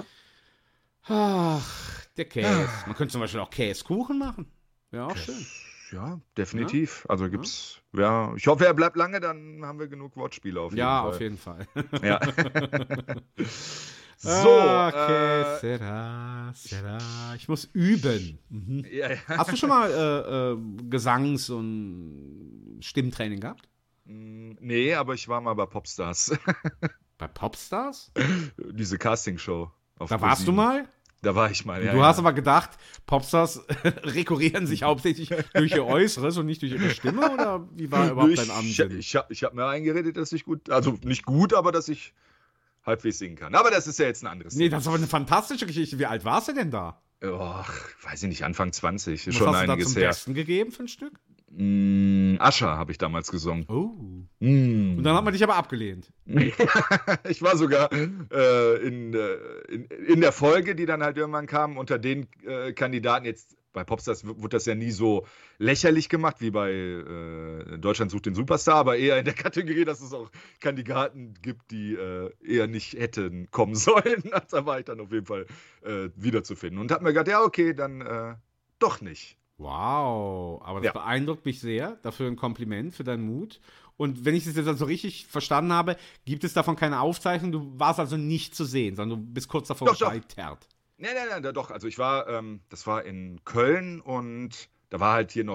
der Käse. Man könnte zum Beispiel auch Käsekuchen machen. Ja, auch schön. Ja, definitiv. Ja? Also gibt's, ich hoffe, er bleibt lange, dann haben wir genug Wortspiele auf jeden Fall. Ja, auf jeden Fall. Ja. So, okay, Será. Ich muss üben. Mhm. Ja. Hast du schon mal Gesangs- und Stimmtraining gehabt? Nee, aber ich war mal bei Popstars. Bei Popstars? Diese Castingshow. Da warst du mal? Da war ich mal, ja. Du hast aber gedacht, Popstars rekurrieren sich hauptsächlich durch ihr Äußeres und nicht durch ihre Stimme? Oder wie war überhaupt dein Ansinnen? Ich hab mir eingeredet, dass ich gut, also nicht gut, aber dass ich halbwegs singen kann. Aber das ist ja jetzt ein anderes Nee, das ist aber eine fantastische Geschichte. Wie alt warst du denn da? Weiß ich nicht, Anfang 20. Was schon hast du da einiges zum her. Besten gegeben für ein Stück? Ascher habe ich damals gesungen. Oh. Und dann hat man dich aber abgelehnt. Ich war sogar in der Folge, die dann halt irgendwann kam, unter den Kandidaten. Jetzt bei Popstars wurde das ja nie so lächerlich gemacht wie bei Deutschland sucht den Superstar, aber eher in der Kategorie, dass es auch Kandidaten gibt, die eher nicht hätten kommen sollen. Da war ich dann auf jeden Fall wiederzufinden und habe mir gedacht, ja okay, dann doch nicht. Wow, aber das beeindruckt mich sehr. Dafür ein Kompliment für deinen Mut. Und wenn ich das jetzt also richtig verstanden habe, gibt es davon keine Aufzeichnung. Du warst also nicht zu sehen, sondern du bist kurz davor gescheitert. Nein, doch. Also ich war, das war in Köln und da war halt die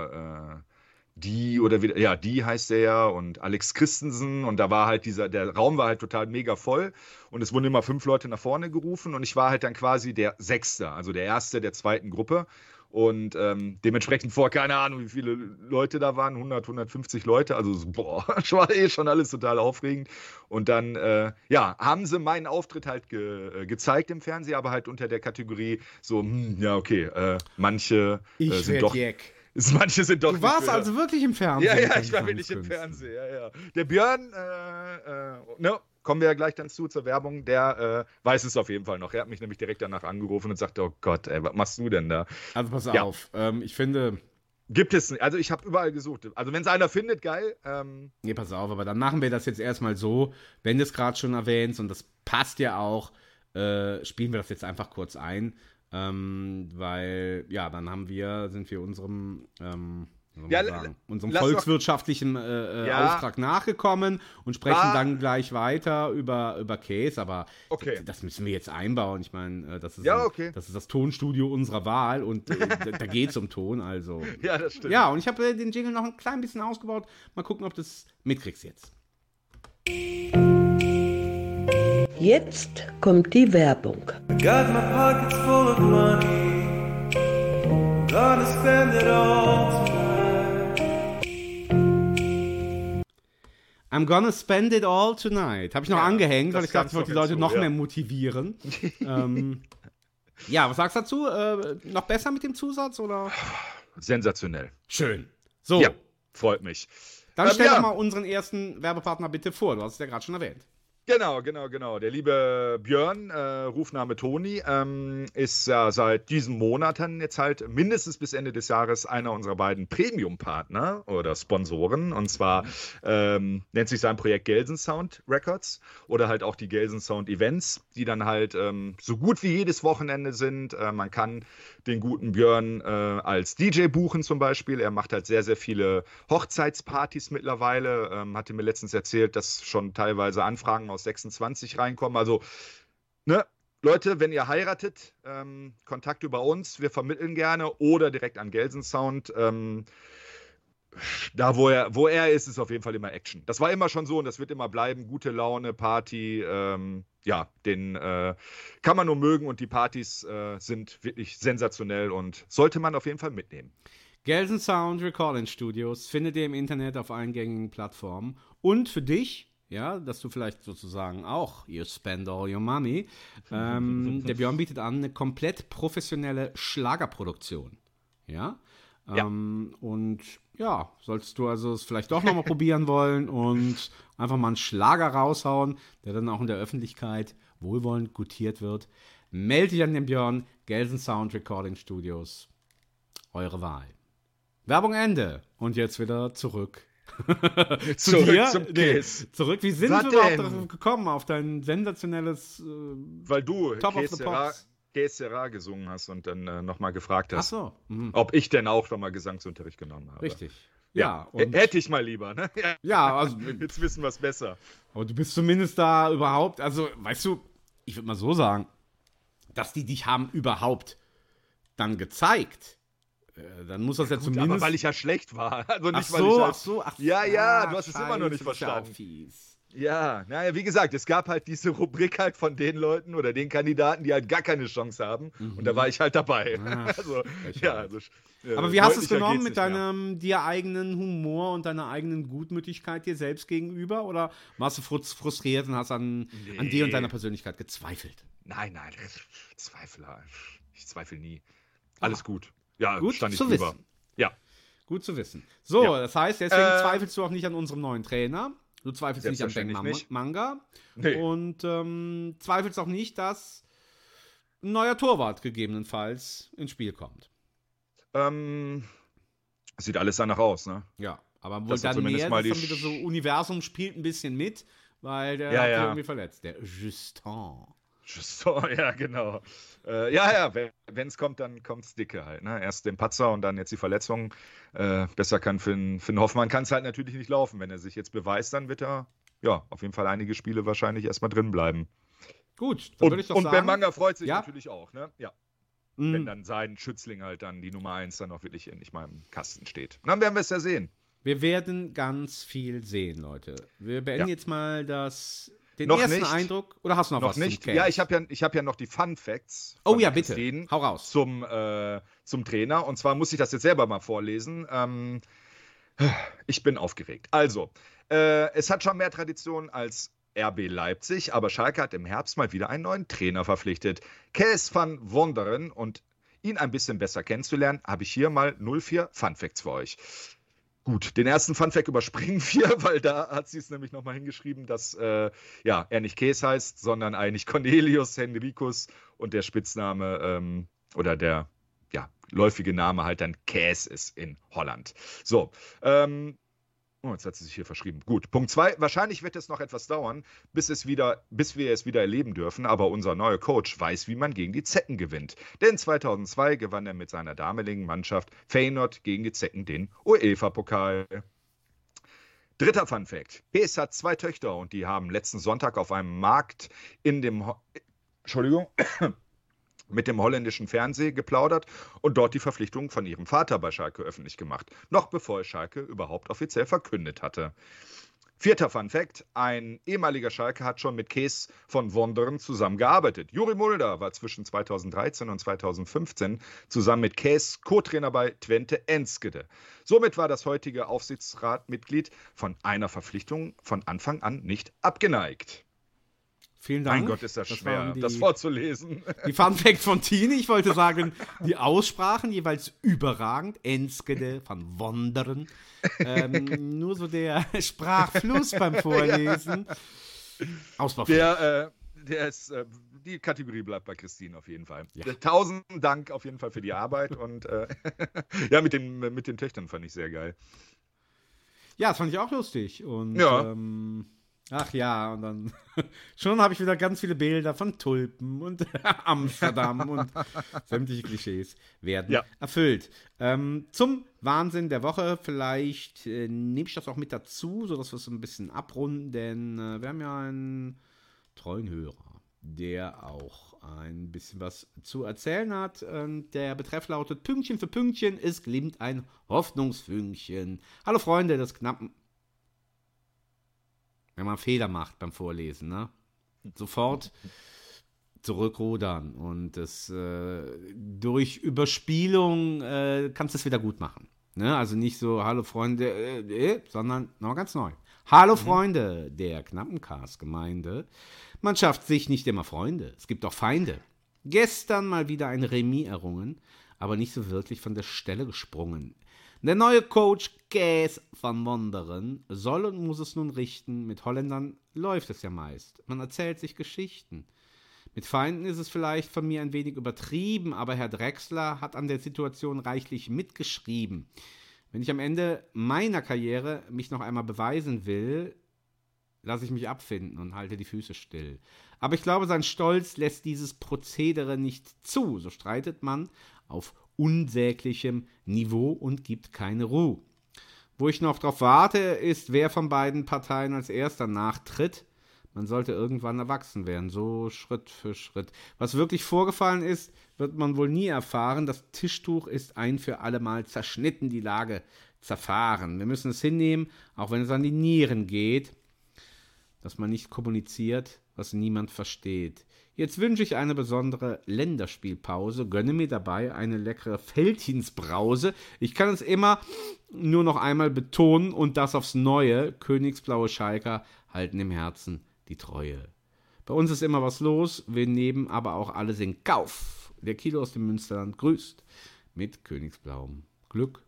die heißt der ja und Alex Christensen und da war halt der Raum war halt total mega voll und es wurden immer 5 Leute nach vorne gerufen und ich war halt dann quasi der 6., also der Erste der 2. Gruppe. Und dementsprechend keine Ahnung, wie viele Leute da waren, 100, 150 Leute, also war schon alles total aufregend. Und dann, haben sie meinen Auftritt halt gezeigt im Fernsehen, aber halt unter der Kategorie so, manche sind doch... Manche sind doch. Du warst also wirklich im Fernsehen? Ja, ich war wirklich im Fernsehen, ja. Der Björn, kommen wir ja gleich dann zur Werbung, der weiß es auf jeden Fall noch. Er hat mich nämlich direkt danach angerufen und sagte, oh Gott, ey, was machst du denn da? Also pass auf, ich finde... Gibt es, also ich habe überall gesucht. Also wenn es einer findet, geil. Nee, pass auf, aber dann machen wir das jetzt erstmal so, wenn du es gerade schon erwähnst und das passt ja auch, spielen wir das jetzt einfach kurz ein. Weil, dann sind wir unserem volkswirtschaftlichen Auftrag nachgekommen und sprechen dann gleich weiter über Käse, aber das müssen wir jetzt einbauen. Ich meine, das ist das Tonstudio unserer Wahl und da geht es um Ton, also. Ja, das stimmt. Ja, und ich habe den Jingle noch ein klein bisschen ausgebaut. Mal gucken, ob du es mitkriegst jetzt. Jetzt kommt die Werbung. Got my pockets full of money. Gonna spend it all tonight. I'm gonna spend it all tonight. Habe ich noch angehängt, weil ich dachte, ich wollte die Leute noch mehr motivieren. Was sagst du dazu? Noch besser mit dem Zusatz, oder? Sensationell. Schön. So. Ja, freut mich. Dann stell doch mal unseren ersten Werbepartner bitte vor. Du hast es ja gerade schon erwähnt. Genau. Der liebe Björn, Rufname Toni, ist ja seit diesem Monat dann jetzt halt mindestens bis Ende des Jahres einer unserer beiden Premium-Partner oder Sponsoren. Und zwar nennt sich sein Projekt Gelsen Sound Records oder halt auch die Gelsen Sound Events, die dann halt so gut wie jedes Wochenende sind. Man kann den guten Björn als DJ buchen zum Beispiel. Er macht halt sehr, sehr viele Hochzeitspartys mittlerweile. Hatte mir letztens erzählt, dass schon teilweise Anfragen aus 26 reinkommen. Also, Leute, wenn ihr heiratet, Kontakt über uns. Wir vermitteln gerne oder direkt an Gelsen Sound. Da, wo er ist auf jeden Fall immer Action. Das war immer schon so und das wird immer bleiben. Gute Laune, Party, den kann man nur mögen und die Partys sind wirklich sensationell und sollte man auf jeden Fall mitnehmen. Gelsen Sound Recording Studios findet ihr im Internet auf allen gängigen Plattformen. Und für dich, dass du vielleicht sozusagen auch you spend all your money, der Björn bietet an eine komplett professionelle Schlagerproduktion. Und solltest du also es vielleicht doch nochmal probieren wollen und einfach mal einen Schlager raushauen, der dann auch in der Öffentlichkeit wohlwollend gutiert wird, melde dich an den Björn, Gelsen Sound Recording Studios. Eure Wahl. Werbung Ende. Und jetzt wieder zurück. Zurück zum Käse. Zurück. Wie sind wir überhaupt darauf gekommen, auf dein sensationelles weil du Top of the Pops Sera gesungen hast und dann nochmal gefragt hast, ob ich denn auch nochmal Gesangsunterricht genommen habe. Richtig. Und hätte ich mal lieber, ne? Ja, also jetzt wissen wir es besser. Aber du bist zumindest da überhaupt, also weißt du, ich würde mal so sagen, dass die dich haben überhaupt dann gezeigt. Dann muss das ja, gut, zumindest... Aber weil ich ja schlecht war. Also nicht, ach so, weil ich ach so. Ja, du hast es immer noch nicht verstanden. Ja, fies. Ja, naja, wie gesagt, es gab halt diese Rubrik halt von den Leuten oder den Kandidaten, die halt gar keine Chance haben. Und da war ich halt dabei. Aber wie hast du es genommen mit deinem dir eigenen Humor und deiner eigenen Gutmütigkeit dir selbst gegenüber? Oder warst du frustriert und hast an dir und deiner Persönlichkeit gezweifelt? Nein, ich zweifle nie. Alles gut. Ja, gut stand ich zu drüber. Wissen. Ja. Gut zu wissen. So, das heißt, deswegen zweifelst du auch nicht an unserem neuen Trainer. Du zweifelst nicht an Ben Manga. Nee. Und zweifelst auch nicht, dass ein neuer Torwart gegebenenfalls ins Spiel kommt. Sieht alles danach aus, ne? Ja, aber wohl dann mehr, das dann wieder so Universum spielt ein bisschen mit, weil der hat sich irgendwie verletzt. Der Justin, ja, genau. Wenn es kommt, dann kommt es dicke halt. Ne? Erst den Patzer und dann jetzt die Verletzung. Besser kann Finn Hoffmann kann es halt natürlich nicht laufen. Wenn er sich jetzt beweist, dann wird er auf jeden Fall einige Spiele wahrscheinlich erstmal drin bleiben. Gut, dann würde ich doch sagen. Und Ben Manga freut sich natürlich auch, ne? Ja. Wenn dann sein Schützling halt dann die Nummer 1 dann auch wirklich nicht mal im Kasten steht. Und dann werden wir es ja sehen. Wir werden ganz viel sehen, Leute. Wir beenden jetzt mal den noch ersten nicht. Eindruck. Oder hast du noch was nicht? zum Ja, ich habe ja noch die Fun Facts. Oh ja, bitte. Hau raus. Zum Trainer. Und zwar muss ich das jetzt selber mal vorlesen. Ich bin aufgeregt. Also, es hat schon mehr Tradition als RB Leipzig, aber Schalke hat im Herbst mal wieder einen neuen Trainer verpflichtet. Kees van Wonderen, und ihn ein bisschen besser kennenzulernen, habe ich hier mal 04 Fun Facts für euch. Gut, den ersten Fun Fact überspringen wir, weil da hat sie es nämlich nochmal hingeschrieben, dass er nicht Kees heißt, sondern eigentlich Cornelius Henricus und der Spitzname oder der läufige Name halt dann Kees ist in Holland. So, jetzt hat sie sich hier verschrieben. Gut, Punkt 2. Wahrscheinlich wird es noch etwas dauern, bis wir es wieder erleben dürfen, aber unser neuer Coach weiß, wie man gegen die Zecken gewinnt. Denn 2002 gewann er mit seiner damaligen Mannschaft Feyenoord gegen die Zecken den UEFA-Pokal. Dritter Fun Fact. PS hat 2 Töchter und die haben letzten Sonntag auf einem Markt mit dem holländischen Fernsehen geplaudert und dort die Verpflichtung von ihrem Vater bei Schalke öffentlich gemacht, noch bevor Schalke überhaupt offiziell verkündet hatte. Vierter Fun Fact: Ein ehemaliger Schalke hat schon mit Kees van Wonderen zusammengearbeitet. Juri Mulder war zwischen 2013 und 2015 zusammen mit Kees Co-Trainer bei Twente Enschede. Somit war das heutige Aufsichtsratmitglied von einer Verpflichtung von Anfang an nicht abgeneigt. Vielen Dank. Mein Gott, ist das schwer, das vorzulesen. Die Fun Fact von Tini, ich wollte sagen, die Aussprachen jeweils überragend. Enschede, van Wonderen. Nur so der Sprachfluss beim Vorlesen. Der ist, die Kategorie bleibt bei Christine auf jeden Fall. Ja. 1000 Dank auf jeden Fall für die Arbeit und mit den Töchtern fand ich sehr geil. Ja, das fand ich auch lustig. Und ach ja, und dann schon habe ich wieder ganz viele Bilder von Tulpen und Amsterdam und sämtliche Klischees werden erfüllt. Zum Wahnsinn der Woche, vielleicht nehme ich das auch mit dazu, sodass wir es ein bisschen abrunden, denn wir haben ja einen treuen Hörer, der auch ein bisschen was zu erzählen hat. Der Betreff lautet: Pünktchen für Pünktchen, es glimmt ein Hoffnungsfünkchen. Hallo Freunde des knappen... Wenn man Fehler macht beim Vorlesen, ne? Sofort zurückrudern und das durch Überspielung kannst du es wieder gut machen. Ne? Also nicht so, hallo Freunde, sondern noch ganz neu. Hallo Freunde der Knappencast-Gemeinde. Man schafft sich nicht immer Freunde, es gibt auch Feinde. Gestern mal wieder ein Remis errungen, aber nicht so wirklich von der Stelle gesprungen. Der neue Coach Kees van Wonderen soll und muss es nun richten. Mit Holländern läuft es ja meist. Man erzählt sich Geschichten. Mit Feinden ist es vielleicht von mir ein wenig übertrieben, aber Herr Drexler hat an der Situation reichlich mitgeschrieben. Wenn ich am Ende meiner Karriere mich noch einmal beweisen will, lasse ich mich abfinden und halte die Füße still. Aber ich glaube, sein Stolz lässt dieses Prozedere nicht zu. So streitet man auf unsäglichem Niveau und gibt keine Ruhe. Wo ich noch drauf warte, ist, wer von beiden Parteien als erster nachtritt. man sollte irgendwann erwachsen werden, so Schritt für Schritt. Was wirklich vorgefallen ist, wird man wohl nie erfahren. Das Tischtuch ist ein für alle Mal zerschnitten, die Lage zerfahren. Wir müssen es hinnehmen, auch wenn es an die Nieren geht, dass man nicht kommuniziert, was niemand versteht. Jetzt wünsche ich eine besondere Länderspielpause, gönne mir dabei eine leckere Veltinsbrause. Ich kann es immer nur noch einmal betonen und das aufs Neue. Königsblaue Schalker halten im Herzen die Treue. Bei uns ist immer was los, wir nehmen aber auch alles in Kauf. Der Kilo aus dem Münsterland grüßt mit königsblauem Glück.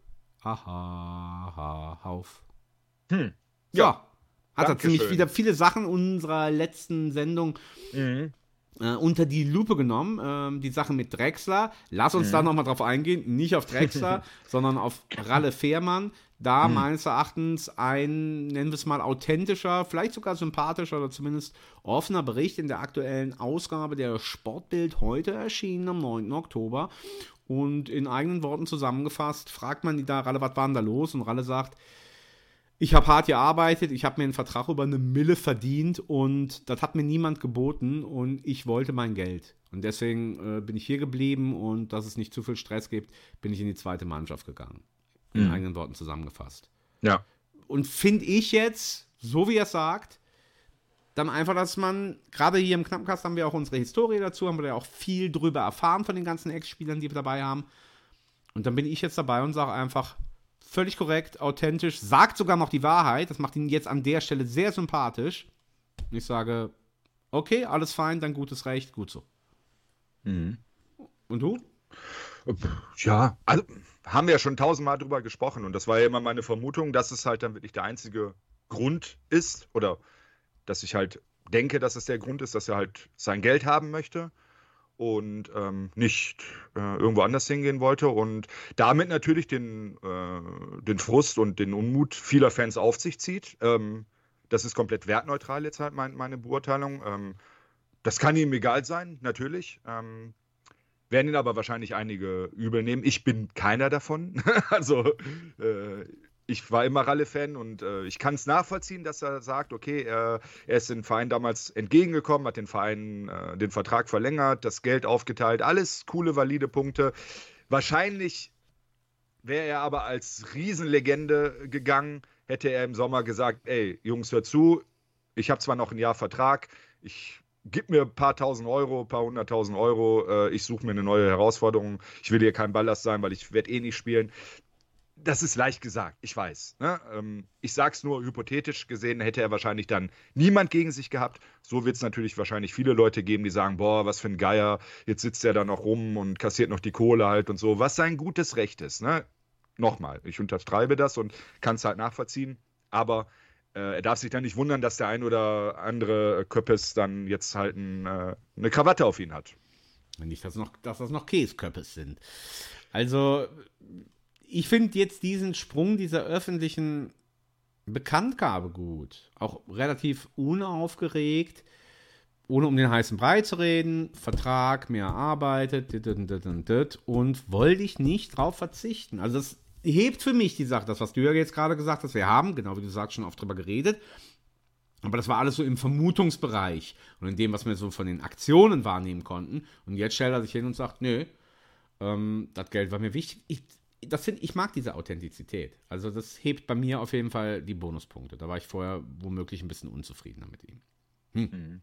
Aha, Hauf. Ja, hat er ziemlich wieder viele Sachen unserer letzten Sendung unter die Lupe genommen. Die Sache mit Drexler. Lass uns da nochmal drauf eingehen. Nicht auf Drexler, sondern auf Ralle Fährmann. Da meines Erachtens ein, nennen wir es mal, authentischer, vielleicht sogar sympathischer oder zumindest offener Bericht in der aktuellen Ausgabe der Sportbild, heute erschienen am 9. Oktober. Und in eigenen Worten zusammengefasst, fragt man die da, Ralle, was war denn da los? Und Ralle sagt, ich habe hart gearbeitet, ich habe mir einen Vertrag über 1 Mille verdient und das hat mir niemand geboten und ich wollte mein Geld. Und deswegen bin ich hier geblieben und dass es nicht zu viel Stress gibt, bin ich in die zweite Mannschaft gegangen. In eigenen Worten zusammengefasst. Ja. Und finde ich jetzt, so wie er es sagt, dann einfach, dass man, gerade hier im Knappencast haben wir auch unsere Historie dazu, haben wir ja auch viel drüber erfahren von den ganzen Ex-Spielern, die wir dabei haben. Und dann bin ich jetzt dabei und sage einfach, völlig korrekt, authentisch, sagt sogar noch die Wahrheit. Das macht ihn jetzt an der Stelle sehr sympathisch. Und ich sage, okay, alles fein, dann gutes Recht, gut so. Und du? Ja, also haben wir ja schon 1000-mal drüber gesprochen und das war ja immer meine Vermutung, dass es halt dann wirklich der einzige Grund ist oder dass ich halt denke, dass es der Grund ist, dass er halt sein Geld haben möchte und nicht irgendwo anders hingehen wollte und damit natürlich den Frust und den Unmut vieler Fans auf sich zieht. Das ist komplett wertneutral jetzt halt meine Beurteilung. Das kann ihm egal sein, natürlich. Werden ihn aber wahrscheinlich einige übel nehmen. Ich bin keiner davon. Also ich war immer Ralle-Fan und ich kann es nachvollziehen, dass er sagt, okay, er ist dem Verein damals entgegengekommen, hat den Verein den Vertrag verlängert, das Geld aufgeteilt, alles coole, valide Punkte. Wahrscheinlich wäre er aber als Riesenlegende gegangen, hätte er im Sommer gesagt, ey, Jungs, hört zu, ich habe zwar noch ein Jahr Vertrag, gib mir ein paar tausend Euro, ein paar 100.000 Euro, ich suche mir eine neue Herausforderung, ich will hier kein Ballast sein, weil ich werde eh nicht spielen. Das ist leicht gesagt, ich weiß. Ne? Ich sage es nur hypothetisch gesehen, hätte er wahrscheinlich dann niemand gegen sich gehabt. So wird es natürlich wahrscheinlich viele Leute geben, die sagen, boah, was für ein Geier, jetzt sitzt er da noch rum und kassiert noch die Kohle halt und so, was sein gutes Recht ist. Ne? Nochmal, ich untertreibe das und kann es halt nachvollziehen, aber er darf sich dann nicht wundern, dass der ein oder andere Köppes dann jetzt halt eine Krawatte auf ihn hat. Nicht, dass das noch Käsköppes sind. Also ich finde jetzt diesen Sprung dieser öffentlichen Bekanntgabe gut. Auch relativ unaufgeregt, ohne um den heißen Brei zu reden. Vertrag, mehr arbeitet, und wollte ich nicht drauf verzichten. Also das hebt für mich die Sache, das, was du ja jetzt gerade gesagt hast, wir haben, genau wie du sagst, schon oft drüber geredet. Aber das war alles so im Vermutungsbereich und in dem, was wir so von den Aktionen wahrnehmen konnten. Und jetzt stellt er sich hin und sagt, nö, das Geld war mir wichtig. Ich mag diese Authentizität. Also das hebt bei mir auf jeden Fall die Bonuspunkte. Da war ich vorher womöglich ein bisschen unzufriedener mit ihm.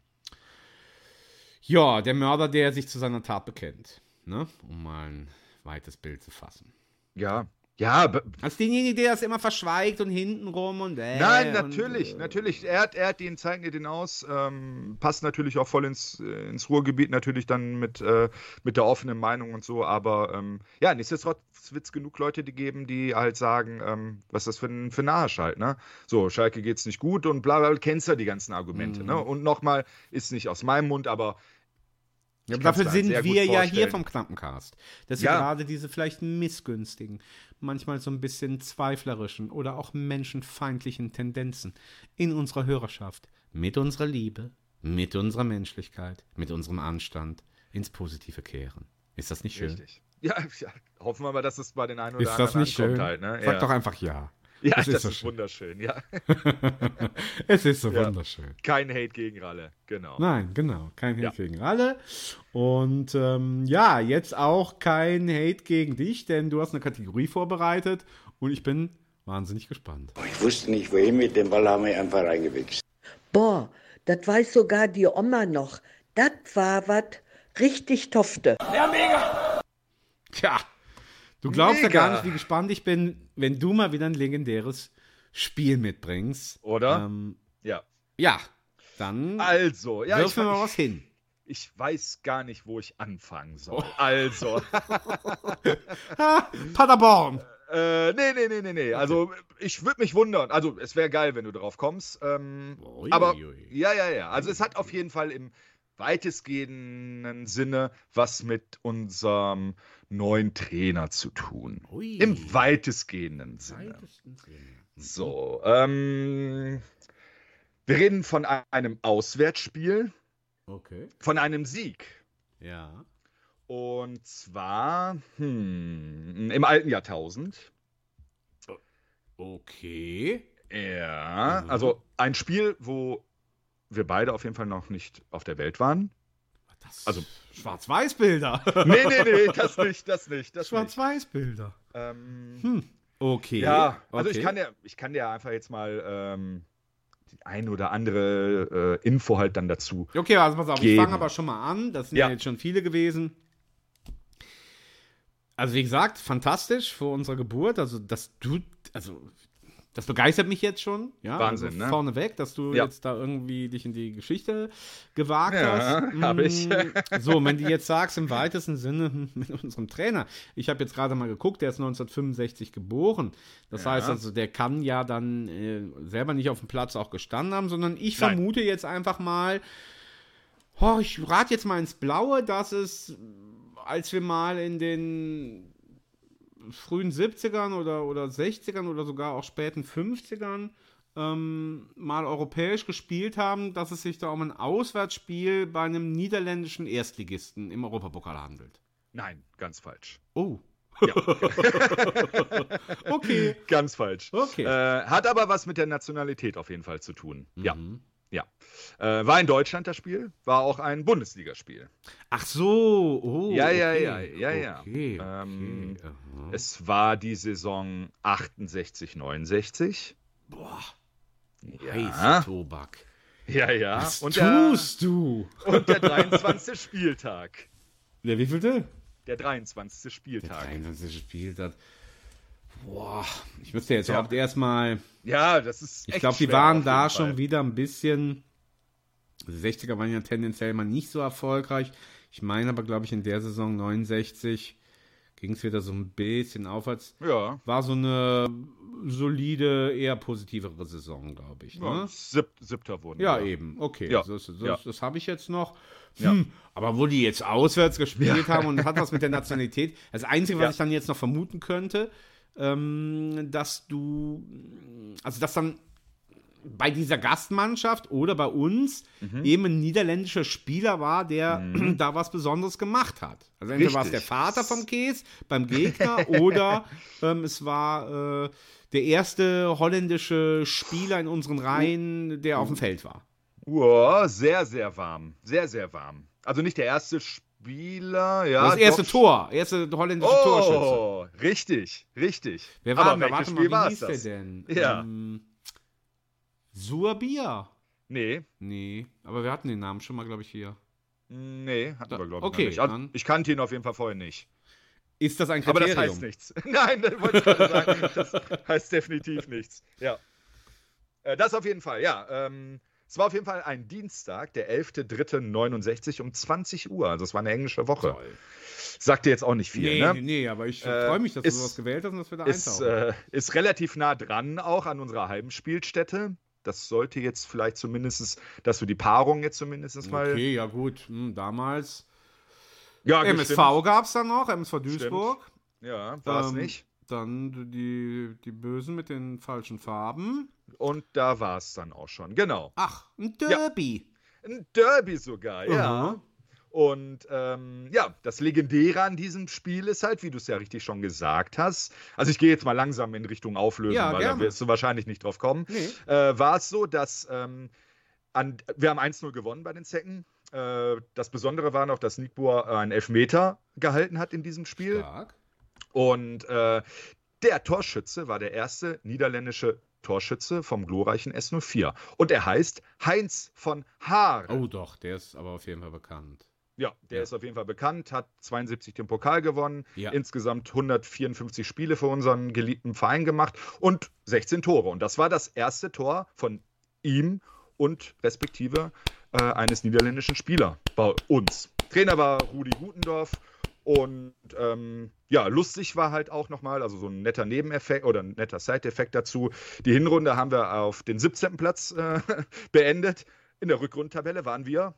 Ja, der Mörder, der sich zu seiner Tat bekennt. Ne? Um mal ein weites Bild zu fassen. Ja. Als derjenige, der das immer verschweigt und hintenrum und Nein, natürlich. Er hat den, zeigen dir den aus. Passt natürlich auch voll ins Ruhrgebiet, natürlich dann mit der offenen Meinung und so. Aber nichtsdestotrotz wird es genug Leute geben, die halt sagen, was ist das für ein Arsch halt, ne? So, Schalke geht's nicht gut und bla bla, kennst du die ganzen Argumente, ne? Und nochmal, ist nicht aus meinem Mund, aber ja, dafür sind wir ja hier vom Knappencast. Dass wir gerade diese vielleicht missgünstigen, manchmal so ein bisschen zweiflerischen oder auch menschenfeindlichen Tendenzen in unserer Hörerschaft mit unserer Liebe, mit unserer Menschlichkeit, mit unserem Anstand ins Positive kehren. Ist das nicht schön? Richtig. Ja, hoffen wir mal, dass es bei den einen oder anderen ankommt halt. Ne? Sag doch einfach ja. Ja, das ist so wunderschön, ja. Es ist so wunderschön. Kein Hate gegen Ralle, genau. Nein, genau, kein Hate gegen Ralle. Und jetzt auch kein Hate gegen dich, denn du hast eine Kategorie vorbereitet und ich bin wahnsinnig gespannt. Ich wusste nicht, wohin mit dem Ball, haben wir einfach reingewichst. Boah, das weiß sogar die Oma noch. Das war was richtig Tofte. Ja, mega! Tja, du glaubst ja gar nicht, wie gespannt ich bin, wenn du mal wieder ein legendäres Spiel mitbringst. Oder? Ja. Ja, dann also, wirfen wir mal was hin. Ich weiß gar nicht, wo ich anfangen soll. Also. Paderborn. Nee. Also, ich würde mich wundern. Also, es wäre geil, wenn du drauf kommst. Aber, ja. Also, es hat auf jeden Fall im weitestgehenden Sinne was mit unserem neuen Trainer zu tun. Im weitestgehenden Sinne. So, wir reden von einem Auswärtsspiel. Okay. Von einem Sieg. Ja. Und zwar im alten Jahrtausend. Okay. Ja, also ein Spiel, wo wir beide auf jeden Fall noch nicht auf der Welt waren. Also Schwarz-Weiß-Bilder. Nee, das nicht. Schwarz-Weiß-Bilder. Okay. Ja, also ich kann dir einfach jetzt mal die ein oder andere Info halt dann dazu Okay, also pass auf, geben. Ich fange aber schon mal an. Das sind ja jetzt schon viele gewesen. Also wie gesagt, fantastisch für unsere Geburt. Also das begeistert mich jetzt schon. Ja, Wahnsinn, also ne? Vorneweg, dass du jetzt da irgendwie dich in die Geschichte gewagt hast. Ja, habe ich. So, wenn du jetzt sagst, im weitesten Sinne mit unserem Trainer. Ich habe jetzt gerade mal geguckt, der ist 1965 geboren. Das heißt also, der kann ja dann selber nicht auf dem Platz auch gestanden haben, sondern ich vermute jetzt einfach mal, ich rate jetzt mal ins Blaue, dass es, als wir mal in den frühen 70ern oder 60ern oder sogar auch späten 50ern mal europäisch gespielt haben, dass es sich da um ein Auswärtsspiel bei einem niederländischen Erstligisten im Europapokal handelt. Nein, ganz falsch. Oh. Ja. Okay. Ganz falsch. Okay. Hat aber was mit der Nationalität auf jeden Fall zu tun. Ja. War in Deutschland das Spiel, war auch ein Bundesligaspiel. Ach so, Ja. Okay. Es war die Saison 68, 69. Boah. Ja. Heißer Tobak. Ja. Was tust du? Und der 23. Spieltag. Der wievielte? Der 23. Spieltag. Der 23. Spieltag. Boah, ich müsste jetzt überhaupt erstmal. Ja, das ist echt Ich glaube, die schwer waren auf da jeden schon Fall. wieder ein bisschen. Die 60er waren ja tendenziell mal nicht so erfolgreich. Ich meine aber, glaube ich, in der Saison 69 ging es wieder so ein bisschen aufwärts. Ja. War so eine solide, eher positivere Saison, glaube ich. Ne? Ja, siebter wurden. Ja, eben. Okay, Ja. Das habe ich jetzt noch. Ja. Aber wo die jetzt auswärts gespielt haben und hat was mit der Nationalität. Das Einzige, was ich dann jetzt noch vermuten könnte, dass dann bei dieser Gastmannschaft oder bei uns eben ein niederländischer Spieler war, der da was Besonderes gemacht hat. Also entweder war es der Vater vom Käse beim Gegner oder es war der erste holländische Spieler in unseren Reihen, der auf dem Feld war. Sehr, sehr warm. Sehr, sehr warm. Also nicht der erste Spieler, ja. Das erste erste holländische Torschütze. Richtig. Wer war Aber denn? welches Warte Spiel mal, war wie es hieß der das? denn? Ja. Suabia. Nee, Aber wir hatten den Namen schon mal, glaube ich, hier. hatten wir, glaube ich, okay, noch nicht. Also, dann- ich kannte ihn auf jeden Fall vorher nicht. Ist das ein Aber Kriterium? das heißt nichts. Nein, das wollte ich gerade sagen. Das heißt definitiv nichts. Ja. Das auf jeden Fall, ja. Es war auf jeden Fall ein Dienstag, der 11.03.69 um 20 Uhr. Also es war eine englische Woche. Toll. Sagt dir jetzt auch nicht viel, ne? Nee, aber ich freue mich, dass du sowas gewählt hast und dass wir da eintauchen. Ist relativ nah dran auch an unserer Heimspielstätte. Das sollte jetzt vielleicht zumindest, dass wir die Paarung jetzt zumindest mal... Okay, ja gut. Damals. Ja, MSV gab es dann noch, MSV Duisburg. Ja, war es nicht. Dann die Bösen mit den falschen Farben. Und da war es dann auch schon, genau. Ach, ein Derby. Ein Derby sogar, ja. Aha. Und das Legendäre an diesem Spiel ist halt, wie du es ja richtig schon gesagt hast, also ich gehe jetzt mal langsam in Richtung Auflösung, weil da wirst du wahrscheinlich nicht drauf kommen, war es so, dass wir haben 1-0 gewonnen bei den Zecken. Das Besondere war noch, dass Nigbur einen Elfmeter gehalten hat in diesem Spiel. Stark. Und der Torschütze war der erste niederländische Torschütze vom glorreichen S04. Und er heißt Heinz von Haar. Oh doch, der ist aber auf jeden Fall bekannt. Ja, der ist auf jeden Fall bekannt, hat 72 den Pokal gewonnen, insgesamt 154 Spiele für unseren geliebten Verein gemacht und 16 Tore. Und das war das erste Tor von ihm und respektive eines niederländischen Spielers bei uns. Trainer war Rudi Gutendorf. Und lustig war halt auch nochmal, also so ein netter Nebeneffekt oder ein netter Side-Effekt dazu. Die Hinrunde haben wir auf den 17. Platz beendet. In der Rückrundentabelle waren wir.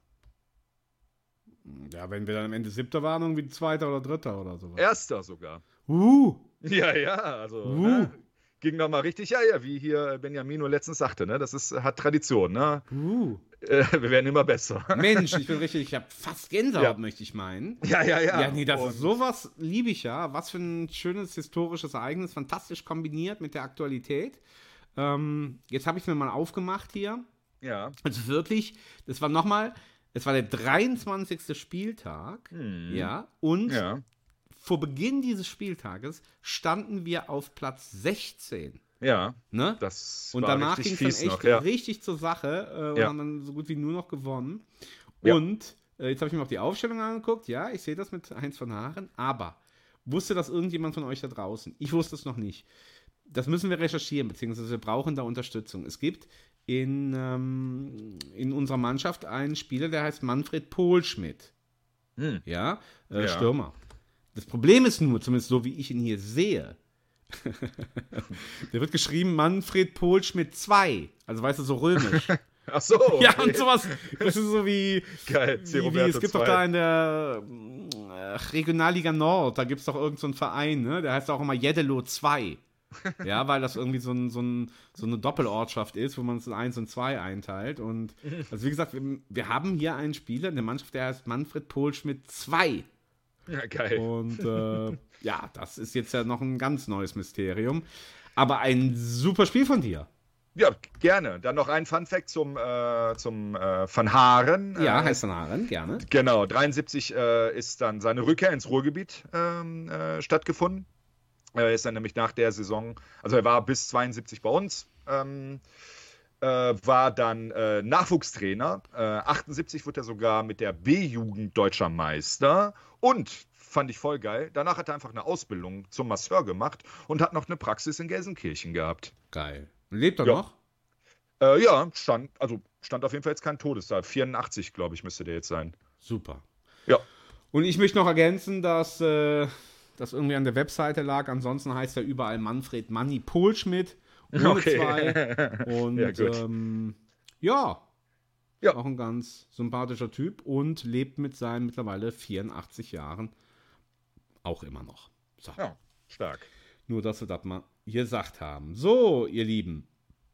Ja, wenn wir dann am Ende 7. waren, irgendwie 2. oder 3. oder sowas. 1. sogar. Ja, also ging nochmal richtig, wie hier Benjamino letztens sagte, ne? Das hat Tradition, ne? Wir werden immer besser. Mensch, ich habe fast Gänsehaut, möchte ich meinen. Ja. Ja, nee, das ist sowas, liebe ich ja. Was für ein schönes historisches Ereignis, fantastisch kombiniert mit der Aktualität. Jetzt habe ich es mir mal aufgemacht hier. Ja. Also wirklich, es war der 23. Spieltag, und vor Beginn dieses Spieltages standen wir auf Platz 16. Ja, ne? Und danach ging es dann echt richtig zur Sache und haben dann so gut wie nur noch gewonnen. Ja. Und jetzt habe ich mir auch die Aufstellung angeguckt. Ja, ich sehe das mit Heinz von Haaren. Aber wusste das irgendjemand von euch da draußen? Ich wusste es noch nicht. Das müssen wir recherchieren, beziehungsweise wir brauchen da Unterstützung. Es gibt in unserer Mannschaft einen Spieler, der heißt Manfred Pohlschmidt. Stürmer. Das Problem ist nur, zumindest so wie ich ihn hier sehe, der wird geschrieben Manfred Pohlschmidt 2. Also weißt du, so römisch. Ach so. Okay. Ja, und sowas. Das ist so wie. Geil, wie es gibt 2. Doch da in der Regionalliga Nord, da gibt es doch irgendeinen so einen Verein, ne? Der heißt auch immer Jeddelo 2. Ja, weil das irgendwie so eine Doppelortschaft ist, wo man es in 1 und 2 einteilt. Und also wie gesagt, wir haben hier einen Spieler in der Mannschaft, der heißt Manfred Pohlschmidt 2. Ja, geil. Und das ist jetzt ja noch ein ganz neues Mysterium. Aber ein super Spiel von dir. Ja, gerne. Dann noch ein Funfact zum Van Haaren. Ja, heißt Van Haaren, gerne. Genau, 73 ist dann seine Rückkehr ins Ruhrgebiet stattgefunden. Er ist dann nämlich nach der Saison, also er war bis 72 bei uns, war dann Nachwuchstrainer. 78 wurde er sogar mit der B-Jugend Deutscher Meister und, fand ich voll geil, danach hat er einfach eine Ausbildung zum Masseur gemacht und hat noch eine Praxis in Gelsenkirchen gehabt. Geil. Lebt er noch? Stand auf jeden Fall jetzt kein Todesfall. 84, glaube ich, müsste der jetzt sein. Super. Ja. Und ich möchte noch ergänzen, dass das irgendwie an der Webseite lag. Ansonsten heißt er überall Manfred Manni Pohlschmidt. Ohne 2. Und auch ein ganz sympathischer Typ und lebt mit seinen mittlerweile 84 Jahren auch immer noch. So. Ja, stark. Nur, dass wir das mal gesagt haben. So, ihr Lieben.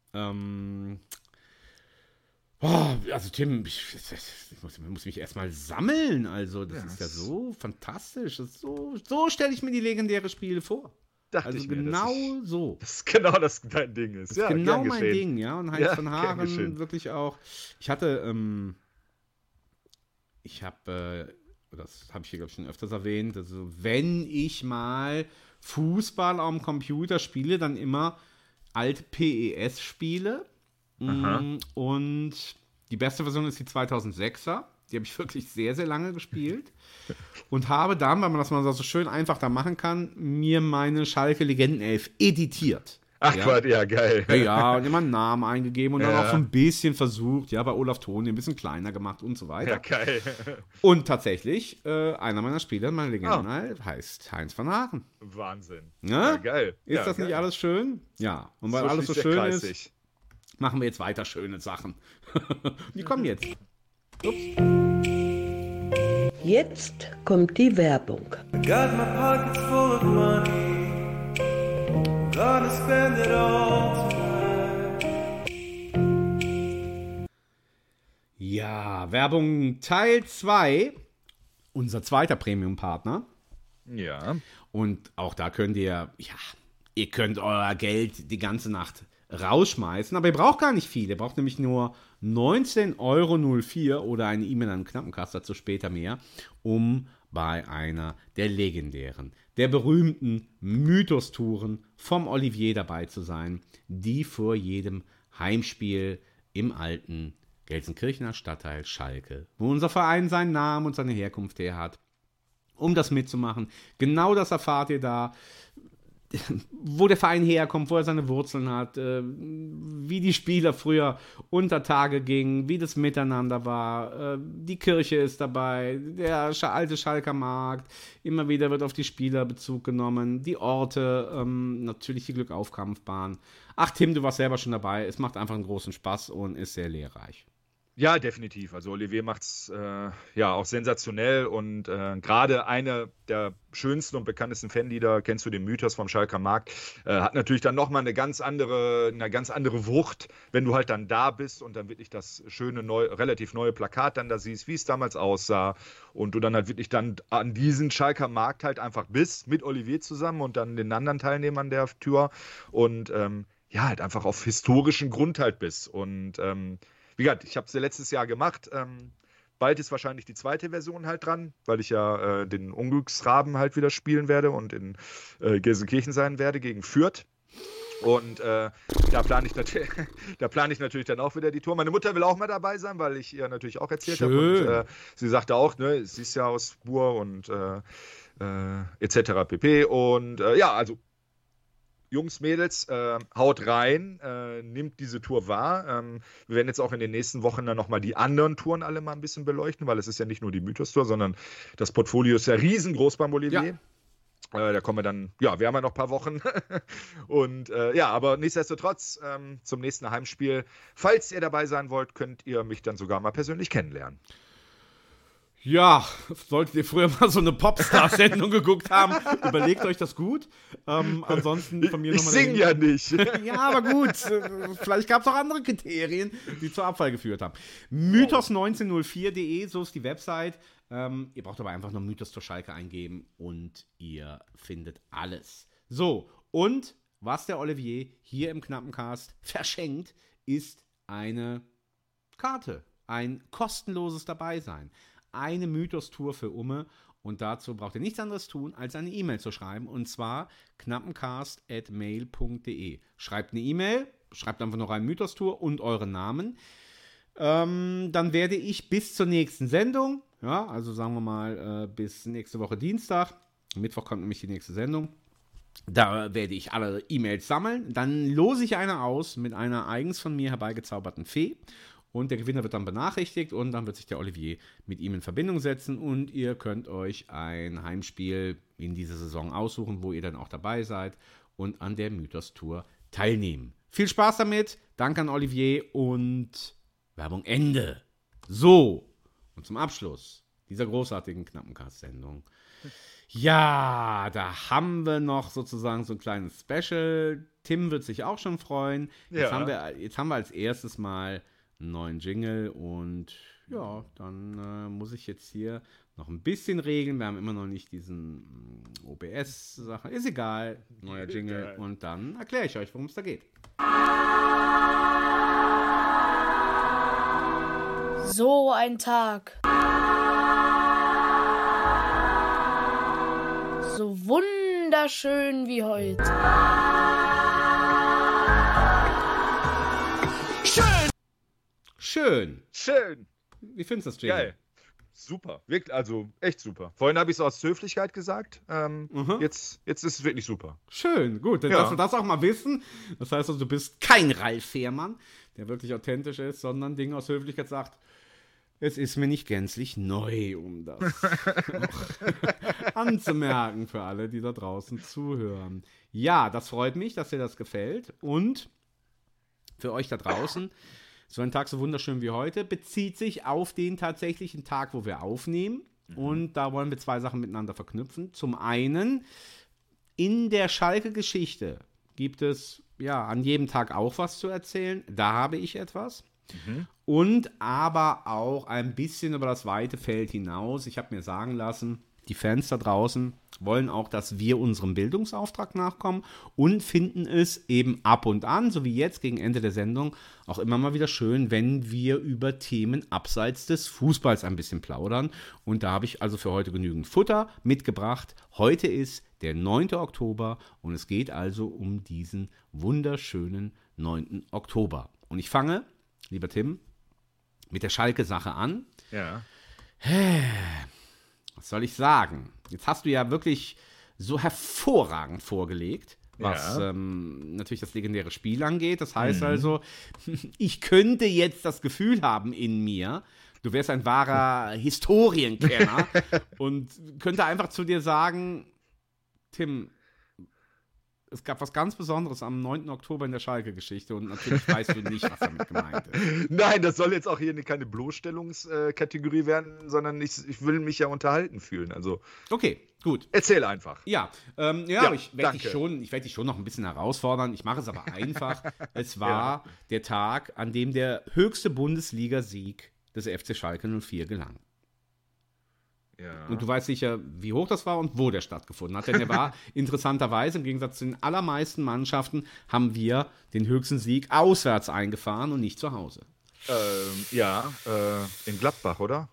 Also Tim, ich muss mich erstmal sammeln. Also, das ist ja so fantastisch. So stelle ich mir die legendäre Spiele vor. Das ist genau dein Ding ist. Das ist genau mein Ding, ja. Und Heinz von Haaren wirklich auch. Ich hatte, das habe ich hier, glaube ich, schon öfters erwähnt, also wenn ich mal Fußball am Computer spiele, dann immer alte PES-Spiele. Und die beste Version ist die 2006er. Die habe ich wirklich sehr, sehr lange gespielt. Und habe dann, weil man das mal so schön einfach da machen kann, mir meine Schalke Legendenelf editiert. Ach Gott, ja, geil. Ja, und immer einen Namen eingegeben und dann auch so ein bisschen versucht, bei Olaf Thoni ein bisschen kleiner gemacht und so weiter. Ja, geil. Und tatsächlich, einer meiner Spieler, meine Legendenelf, heißt Heinz von Haaren. Wahnsinn. Ja, geil. Ist das nicht alles schön? Ja, und weil alles so schön ist, machen wir jetzt weiter schöne Sachen. Die kommen jetzt. Ups. Jetzt kommt die Werbung. Got my pockets full of money. Gonna spend it all tonight. Ja, Werbung Teil 2. unser zweiter Premium-Partner. Ja. Und auch da könnt ihr euer Geld die ganze Nacht rausschmeißen, aber ihr braucht gar nicht viel. Ihr braucht nämlich nur 19,04 € oder eine E-Mail an den Knappencast, dazu später mehr, um bei einer der legendären, der berühmten Mythos-Touren vom Olivier dabei zu sein, die vor jedem Heimspiel im alten Gelsenkirchener Stadtteil Schalke, wo unser Verein seinen Namen und seine Herkunft her hat, um das mitzumachen. Genau das erfahrt ihr da, wo der Verein herkommt, wo er seine Wurzeln hat, wie die Spieler früher unter Tage gingen, wie das Miteinander war. Die Kirche ist dabei, der alte Schalker Markt, immer wieder wird auf die Spieler Bezug genommen, die Orte, natürlich die Glückaufkampfbahn. Ach Tim, du warst selber schon dabei, es macht einfach einen großen Spaß und ist sehr lehrreich. Ja, definitiv. Also Olivier macht's auch sensationell und gerade eine der schönsten und bekanntesten Fanlieder, kennst du den Mythos vom Schalker Markt, hat natürlich dann nochmal eine ganz andere Wucht, wenn du halt dann da bist und dann wirklich das schöne, relativ neue Plakat dann da siehst, wie es damals aussah und du dann halt wirklich dann an diesen Schalker Markt halt einfach bist, mit Olivier zusammen und dann den anderen Teilnehmern der Tour und halt einfach auf historischen Grund halt bist und wie gesagt, ich habe es ja letztes Jahr gemacht. Bald ist wahrscheinlich die zweite Version halt dran, weil ich ja den Unglücksraben halt wieder spielen werde und in Gelsenkirchen sein werde gegen Fürth. Und da plane ich natürlich dann auch wieder die Tour. Meine Mutter will auch mal dabei sein, weil ich ihr natürlich auch erzählt habe. Und sie sagte auch, ne, sie ist ja aus Buhr und etc. pp. Und also Jungs, Mädels, haut rein, nimmt diese Tour wahr. Wir werden jetzt auch in den nächsten Wochen dann nochmal die anderen Touren alle mal ein bisschen beleuchten, weil es ist ja nicht nur die Mythos-Tour, sondern das Portfolio ist ja riesengroß beim Olivier. Ja. Da kommen wir dann, wir haben ja noch ein paar Wochen. Und aber nichtsdestotrotz, zum nächsten Heimspiel, falls ihr dabei sein wollt, könnt ihr mich dann sogar mal persönlich kennenlernen. Ja, solltet ihr früher mal so eine Popstar-Sendung geguckt haben, überlegt euch das gut. Ansonsten von mir nochmal. Ich sing ja nicht. Ja, aber gut. Vielleicht gab es auch andere Kriterien, die zur Abfall geführt haben. Mythos1904.de, so ist die Website. Ihr braucht aber einfach nur Mythos zur Schalke eingeben und ihr findet alles. So, und was der Olivier hier im Knappencast verschenkt, ist eine Karte. Ein kostenloses Dabeisein. Eine Mythos-Tour für Umme und dazu braucht ihr nichts anderes tun, als eine E-Mail zu schreiben und zwar knappencast@mail.de. Schreibt eine E-Mail, schreibt einfach noch eine Mythos-Tour und euren Namen. Dann werde ich bis zur nächsten Sendung, also sagen wir mal bis nächste Woche Dienstag, Mittwoch kommt nämlich die nächste Sendung, da werde ich alle E-Mails sammeln, dann lose ich eine aus mit einer eigens von mir herbeigezauberten Fee. Und der Gewinner wird dann benachrichtigt und dann wird sich der Olivier mit ihm in Verbindung setzen und ihr könnt euch ein Heimspiel in dieser Saison aussuchen, wo ihr dann auch dabei seid und an der Mythos-Tour teilnehmen. Viel Spaß damit, danke an Olivier und Werbung Ende. So, und zum Abschluss dieser großartigen Knappencast-Sendung. Ja, da haben wir noch sozusagen so ein kleines Special. Tim wird sich auch schon freuen. Jetzt haben wir als erstes mal einen neuen Jingle und ja, dann muss ich jetzt hier noch ein bisschen regeln. Wir haben immer noch nicht diesen OBS-Sache. Ist egal, neuer Jingle und dann erkläre ich euch, worum es da geht. So ein Tag. So wunderschön wie heute. Schön. Wie findest du das, Jingle? Geil. Super. Wirklich, also echt super. Vorhin habe ich es aus Höflichkeit gesagt. Jetzt ist es wirklich super. Schön, gut. Dass wir das auch mal wissen. Das heißt also, du bist kein Ralf Fährmann, der wirklich authentisch ist, sondern Dinge aus Höflichkeit sagt, es ist mir nicht gänzlich neu, um das anzumerken für alle, die da draußen zuhören. Ja, das freut mich, dass dir das gefällt. Und für euch da draußen, so ein Tag so wunderschön wie heute, bezieht sich auf den tatsächlichen Tag, wo wir aufnehmen. Und da wollen wir zwei Sachen miteinander verknüpfen. Zum einen, in der Schalke-Geschichte gibt es ja an jedem Tag auch was zu erzählen. Da habe ich etwas. und aber auch ein bisschen über das weite Feld hinaus. Ich habe mir sagen lassen, die Fans da draußen wollen auch, dass wir unserem Bildungsauftrag nachkommen und finden es eben ab und an, so wie jetzt gegen Ende der Sendung, auch immer mal wieder schön, wenn wir über Themen abseits des Fußballs ein bisschen plaudern. Und da habe ich also für heute genügend Futter mitgebracht. Heute ist der 9. Oktober und es geht also um diesen wunderschönen 9. Oktober. Und ich fange, lieber Tim, mit der Schalke-Sache an. Ja. Was soll ich sagen? Jetzt hast du ja wirklich so hervorragend vorgelegt, was natürlich das legendäre Spiel angeht. Das heißt also, ich könnte jetzt das Gefühl haben in mir, du wärst ein wahrer Historienkenner und könnte einfach zu dir sagen, Tim, es gab was ganz Besonderes am 9. Oktober in der Schalke-Geschichte und natürlich weißt du nicht, was damit gemeint ist. Nein, das soll jetzt auch hier keine Bloßstellungskategorie werden, sondern ich will mich ja unterhalten fühlen. Also okay, gut. Erzähl einfach. Ja, ich werde dich schon noch ein bisschen herausfordern. Ich mache es aber einfach. Es war der Tag, an dem der höchste Bundesliga-Sieg des FC Schalke 04 gelang. Ja. Und du weißt sicher, wie hoch das war und wo der stattgefunden hat. Denn der war interessanterweise, im Gegensatz zu den allermeisten Mannschaften, haben wir den höchsten Sieg auswärts eingefahren und nicht zu Hause. In Gladbach, oder?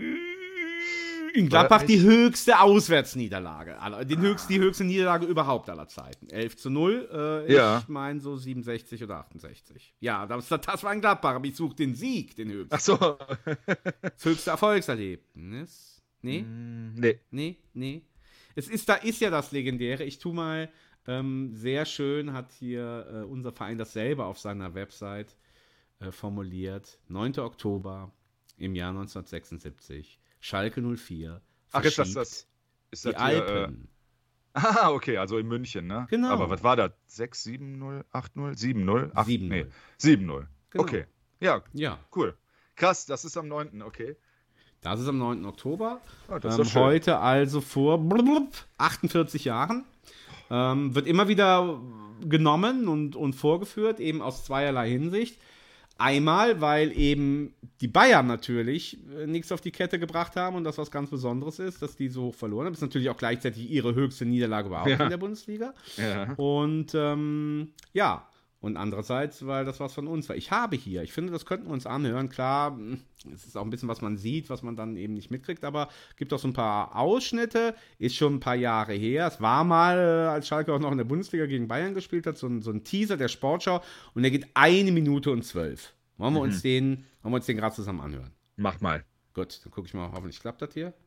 In Gladbach die höchste Auswärtsniederlage. Die höchste Niederlage überhaupt aller Zeiten. 11-0. Ich meine so 67 oder 68. Ja, das war in Gladbach, aber ich suche den Sieg, den höchsten. Ach so. Das höchste Erfolgserlebnis. Nee? Nee. Da ist ja das Legendäre. Ich tue mal, sehr schön hat hier unser Verein das selber auf seiner Website formuliert. 9. Oktober im Jahr 1976. Schalke 04. Ach, ist das die Alpen. Okay, also in München, ne? Genau. Aber was war das? 6, 7-0, 8-0, 7-0? 7-0. Nee, 7-0. Genau. Okay. Ja, cool. Krass, das ist am 9., okay. Das ist am 9. Oktober. Das ist schön. Heute also vor 48 Jahren. Wird immer wieder genommen und vorgeführt, eben aus zweierlei Hinsicht. Einmal, weil eben die Bayern natürlich nichts auf die Kette gebracht haben und das was ganz Besonderes ist, dass die so hoch verloren haben. Das ist natürlich auch gleichzeitig ihre höchste Niederlage überhaupt in der Bundesliga. Ja. Und und andererseits, weil das was von uns war. Ich finde, das könnten wir uns anhören. Klar, es ist auch ein bisschen, was man sieht, was man dann eben nicht mitkriegt, aber gibt auch so ein paar Ausschnitte, ist schon ein paar Jahre her. Es war mal, als Schalke auch noch in der Bundesliga gegen Bayern gespielt hat, so ein Teaser der Sportschau und der geht 1 Minute und 12. Wollen wir uns den gerade zusammen anhören? Mach mal. Gut, dann gucke ich mal, hoffentlich klappt das hier.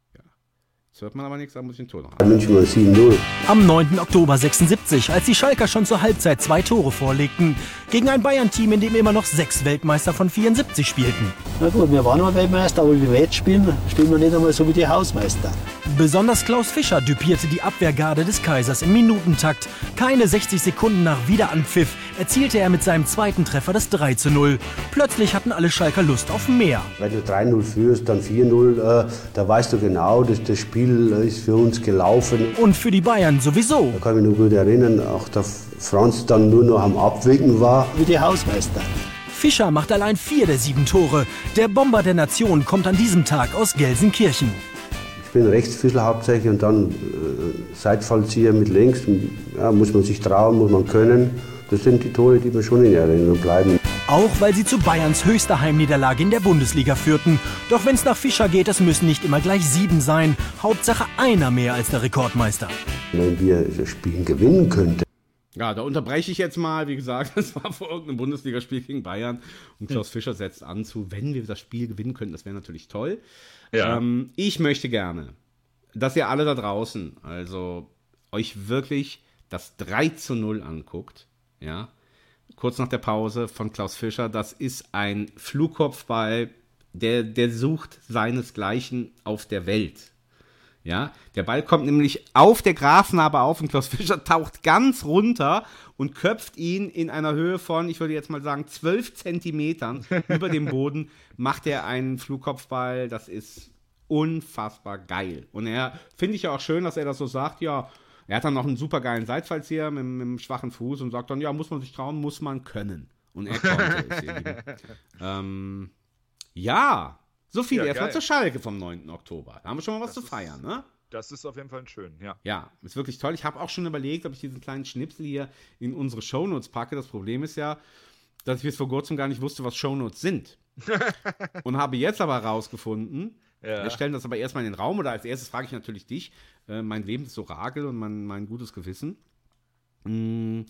Jetzt hört man aber nichts, da muss ich den Ton noch an. München 7-0. Am 9. Oktober 76, als die Schalker schon zur Halbzeit 2 Tore vorlegten, gegen ein Bayern-Team, in dem immer noch 6 Weltmeister von 74 spielten. Na gut, wir waren mal Weltmeister, aber wie wir jetzt spielen wir nicht einmal so wie die Hausmeister. Besonders Klaus Fischer düpierte die Abwehrgarde des Kaisers im Minutentakt. Keine 60 Sekunden nach Wiederanpfiff erzielte er mit seinem zweiten Treffer das 3-0. Plötzlich hatten alle Schalker Lust auf mehr. Wenn du 3-0 führst, dann 4-0, da weißt du genau, dass das Spiel ist für uns gelaufen. Und für die Bayern sowieso. Da kann ich mich noch gut erinnern, auch der Franz dann nur noch am Abwinken war. Wie die Hausmeister. Fischer macht allein 4 der 7 Tore. Der Bomber der Nation kommt an diesem Tag aus Gelsenkirchen. Ich bin Rechtsfüßler hauptsächlich und dann Seitfallzieher mit links. Ja, muss man sich trauen, muss man können. Das sind die Tore, die mir schon in Erinnerung bleiben. Auch weil sie zu Bayerns höchster Heimniederlage in der Bundesliga führten. Doch wenn es nach Fischer geht, es müssen nicht immer gleich 7 sein. Hauptsache einer mehr als der Rekordmeister. Wenn wir das Spiel gewinnen könnten. Ja, da unterbreche ich jetzt mal. Wie gesagt, das war vor irgendeinem Bundesligaspiel gegen Bayern. Und Klaus Fischer setzt an zu, wenn wir das Spiel gewinnen könnten, das wäre natürlich toll. Ja. Ich möchte gerne, dass ihr alle da draußen, also euch wirklich das 3-0 anguckt. Ja, kurz nach der Pause von Klaus Fischer. Das ist ein Flugkopfball, der sucht seinesgleichen auf der Welt. Ja, der Ball kommt nämlich auf der Grasnarbe auf und Klaus Fischer taucht ganz runter und köpft ihn in einer Höhe von, ich würde jetzt mal sagen, 12 Zentimetern über dem Boden, macht er einen Flugkopfball. Das ist unfassbar geil. Und finde ich ja auch schön, dass er das so sagt, ja, er hat dann noch einen super geilen Seitfallzieher mit einem schwachen Fuß und sagt dann, ja, muss man sich trauen, muss man können. Und er konnte es. Ja, so viel Ja, erstmal geil. zur Schalke vom 9. Oktober. Da haben wir schon mal was zu feiern, ne? Das ist auf jeden Fall schön, ja. Ja, ist wirklich toll. Ich habe auch schon überlegt, ob ich diesen kleinen Schnipsel hier in unsere Shownotes packe. Das Problem ist ja, dass ich bis vor kurzem gar nicht wusste, was Shownotes sind. Und habe jetzt aber herausgefunden, wir stellen das aber erstmal in den Raum, oder als erstes frage ich natürlich dich, mein lebendes Orakel und mein gutes Gewissen. Man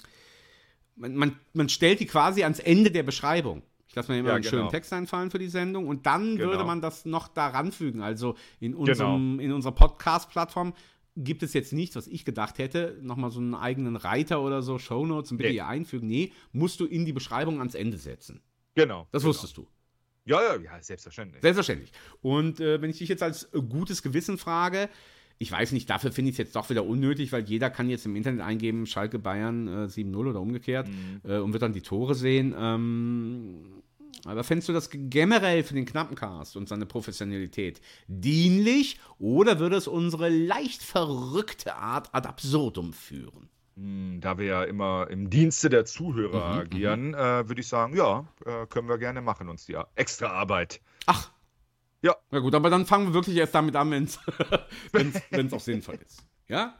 stellt die quasi ans Ende der Beschreibung. Ich lasse mir immer einen schönen Text einfallen für die Sendung und dann würde man das noch daran fügen. Also in unserer Podcast-Plattform gibt es jetzt nichts, was ich gedacht hätte, nochmal so einen eigenen Reiter oder so, Shownotes und bitte hier einfügen. Nee, musst du in die Beschreibung ans Ende setzen. Genau. Das wusstest du. Ja, selbstverständlich. Selbstverständlich. Und wenn ich dich jetzt als gutes Gewissen frage, ich weiß nicht, dafür finde ich es jetzt doch wieder unnötig, weil jeder kann jetzt im Internet eingeben, Schalke Bayern 7-0 oder umgekehrt und wird dann die Tore sehen. Aber fändest du das generell für den Knappencast und seine Professionalität dienlich oder würde es unsere leicht verrückte Art ad absurdum führen? Da wir ja immer im Dienste der Zuhörer agieren, würde ich sagen, ja, können wir gerne machen, uns die extra Arbeit. Ach. Ja. Na gut, aber dann fangen wir wirklich erst damit an, wenn es auch sinnvoll ist. Ja?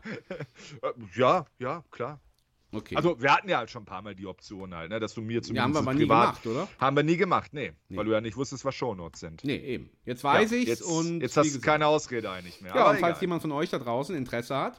Ja, klar. Okay. Also wir hatten ja halt schon ein paar Mal die Option halt, ne, dass du mir zumindest haben wir aber nie privat... gemacht, oder? Haben wir nie gemacht, nee. Weil du ja nicht wusstest, was Shownotes sind. Nee, eben. Jetzt weiß ich's und... Jetzt hast du keine Ausrede eigentlich mehr. Ja, und falls jemand von euch da draußen Interesse hat,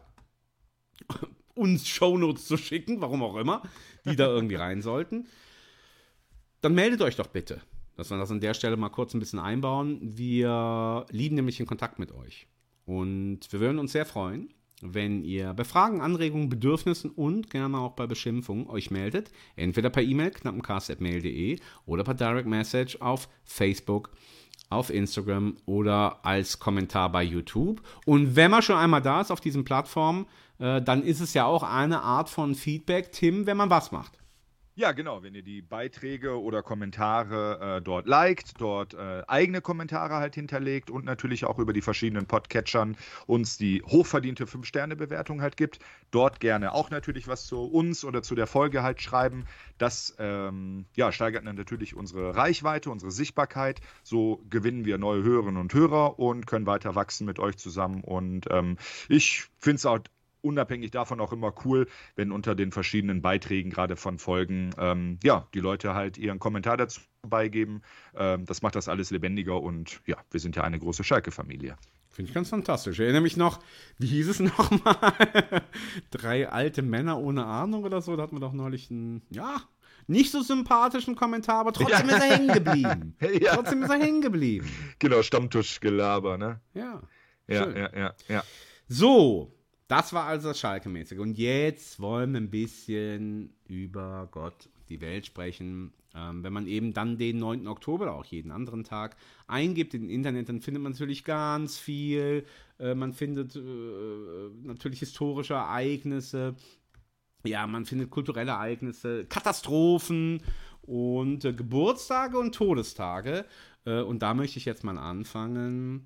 uns Shownotes zu schicken, warum auch immer, die da irgendwie rein sollten, dann meldet euch doch bitte, dass wir das an der Stelle mal kurz ein bisschen einbauen. Wir lieben nämlich den Kontakt mit euch. Und wir würden uns sehr freuen, wenn ihr bei Fragen, Anregungen, Bedürfnissen und gerne auch bei Beschimpfungen euch meldet. Entweder per E-Mail, knappencast@mail.de oder per Direct Message auf Facebook, auf Instagram oder als Kommentar bei YouTube. Und wenn man schon einmal da ist auf diesen Plattformen, dann ist es ja auch eine Art von Feedback, Tim, wenn man was macht. Ja, genau, wenn ihr die Beiträge oder Kommentare dort liked, dort eigene Kommentare halt hinterlegt und natürlich auch über die verschiedenen Podcatchern uns die hochverdiente 5-Sterne-Bewertung halt gibt, dort gerne auch natürlich was zu uns oder zu der Folge halt schreiben. Das steigert dann natürlich unsere Reichweite, unsere Sichtbarkeit. So gewinnen wir neue Hörerinnen und Hörer und können weiter wachsen mit euch zusammen. Und ich finde es auch unabhängig davon auch immer cool, wenn unter den verschiedenen Beiträgen, gerade von Folgen, die Leute halt ihren Kommentar dazu beigeben. Das macht das alles lebendiger und ja, wir sind ja eine große Schalke-Familie. Finde ich ganz fantastisch. Ich erinnere mich noch, wie hieß es nochmal? 3 alte Männer ohne Ahnung oder so. Da hatten wir doch neulich einen, nicht so sympathischen Kommentar, aber trotzdem ist er hängen geblieben. Ja. Trotzdem ist er hängen geblieben. Genau, Stammtischgelaber, ne? Ja. Ja. So. Das war also das Schalke-mäßige. Und jetzt wollen wir ein bisschen über Gott und die Welt sprechen. Wenn man eben dann den 9. Oktober oder auch jeden anderen Tag eingibt im Internet, dann findet man natürlich ganz viel. Man findet natürlich historische Ereignisse. Ja, man findet kulturelle Ereignisse, Katastrophen und Geburtstage und Todestage. Und da möchte ich jetzt mal anfangen.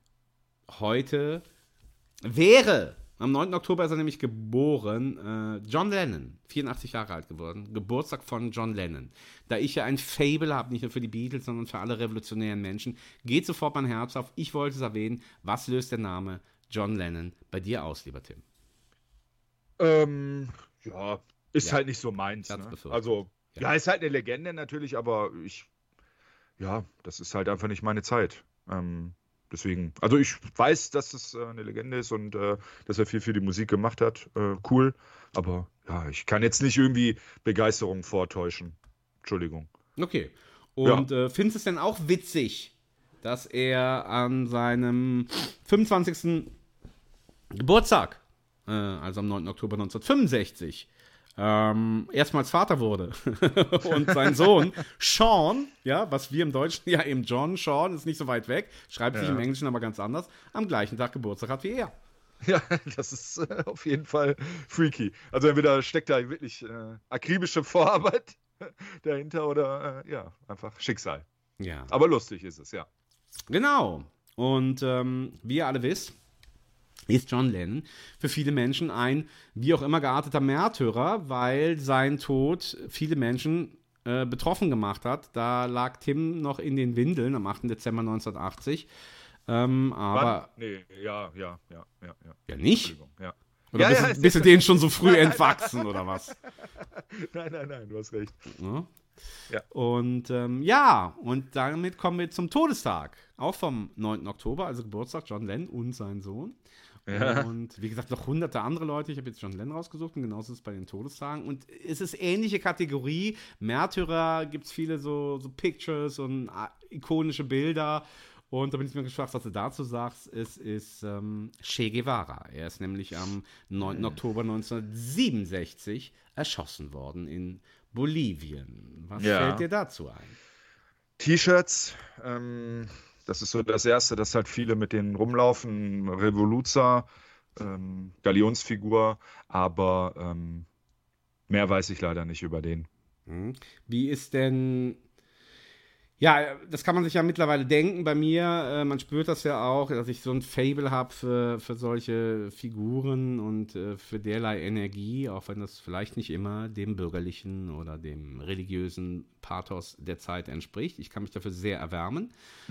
Heute wäre... Am 9. Oktober ist er nämlich geboren. John Lennon, 84 Jahre alt geworden. Geburtstag von John Lennon. Da ich ja ein Faible habe, nicht nur für die Beatles, sondern für alle revolutionären Menschen, geht sofort mein Herz auf. Ich wollte es erwähnen. Was löst der Name John Lennon bei dir aus, lieber Tim? Ist halt nicht so meins. Ne? Also, ist halt eine Legende natürlich, aber das ist halt einfach nicht meine Zeit. Deswegen, also ich weiß, dass es eine Legende ist und dass er viel für die Musik gemacht hat. Cool. Aber ja, ich kann jetzt nicht irgendwie Begeisterung vortäuschen. Entschuldigung. Okay. Und findest du es denn auch witzig, dass er an seinem 25. Geburtstag, also am 9. Oktober 1965, erstmals Vater wurde und sein Sohn Sean, was wir im Deutschen ja eben Sean ist nicht so weit weg, schreibt sich im Englischen aber ganz anders, am gleichen Tag Geburtstag hat wie er. Ja, das ist auf jeden Fall freaky. Also entweder steckt da wirklich akribische Vorarbeit dahinter oder einfach Schicksal. Ja. Aber lustig ist es, ja. Genau. Und wie ihr alle wisst, ist John Lennon für viele Menschen ein wie auch immer gearteter Märtyrer, weil sein Tod viele Menschen betroffen gemacht hat. Da lag Tim noch in den Windeln am 8. Dezember 1980. Aber. Nee, ja. Ja, nicht? Ja. Oder bist du denen schon so früh entwachsen, oder was? Nein, du hast recht. Ja. Und und damit kommen wir zum Todestag. Auch vom 9. Oktober, also Geburtstag, John Lennon und sein Sohn. Ja. Und wie gesagt, noch hunderte andere Leute. Ich habe jetzt John Lennon rausgesucht und genauso ist es bei den Todestagen. Und es ist ähnliche Kategorie. Märtyrer gibt es viele so Pictures und ikonische Bilder. Und da bin ich mir gespannt, was du dazu sagst. Es ist Che Guevara. Er ist nämlich am 9. Oktober 1967 erschossen worden in Bolivien. Was fällt dir dazu ein? T-Shirts, das ist so das Erste, dass halt viele mit denen rumlaufen. Revoluzer, Galionsfigur, aber mehr weiß ich leider nicht über den. Wie ist denn... Ja, das kann man sich ja mittlerweile denken bei mir. Man spürt das ja auch, dass ich so ein Faible habe für solche Figuren und für derlei Energie, auch wenn das vielleicht nicht immer dem bürgerlichen oder dem religiösen Pathos der Zeit entspricht. Ich kann mich dafür sehr erwärmen.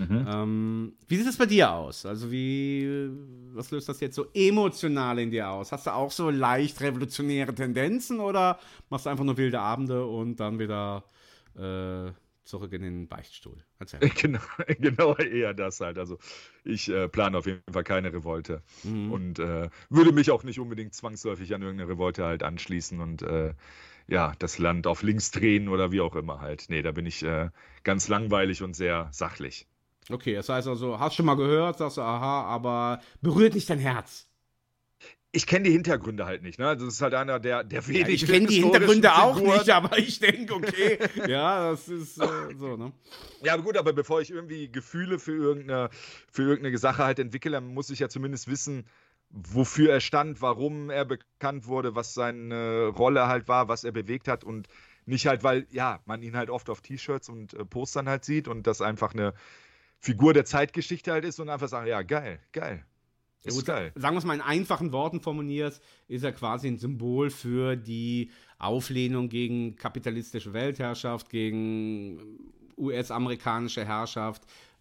Wie sieht es bei dir aus? Also was löst das jetzt so emotional in dir aus? Hast du auch so leicht revolutionäre Tendenzen oder machst du einfach nur wilde Abende und dann wieder... zurück in den Beichtstuhl. Genau, eher das halt. Also ich plane auf jeden Fall keine Revolte und würde mich auch nicht unbedingt zwangsläufig an irgendeine Revolte halt anschließen und das Land auf links drehen oder wie auch immer halt. Nee, da bin ich ganz langweilig und sehr sachlich. Okay, das heißt also, hast schon mal gehört, sagst du, aha, aber berührt nicht dein Herz. Ich kenne die Hintergründe halt nicht, ne? Das ist halt einer der wenig. Ich kenne die Hintergründe auch nicht, aber ich denke, okay, ja, das ist so, ne? Ja, gut, aber bevor ich irgendwie Gefühle für irgendeine Sache halt entwickle, muss ich ja zumindest wissen, wofür er stand, warum er bekannt wurde, was seine Rolle halt war, was er bewegt hat und nicht halt, weil, man ihn halt oft auf T-Shirts und Postern halt sieht und das einfach eine Figur der Zeitgeschichte halt ist und einfach sagen, ja, geil. Ja, gut, sagen wir es mal in einfachen Worten formuliert, ist er quasi ein Symbol für die Auflehnung gegen kapitalistische Weltherrschaft, gegen US-amerikanische Herrschaft.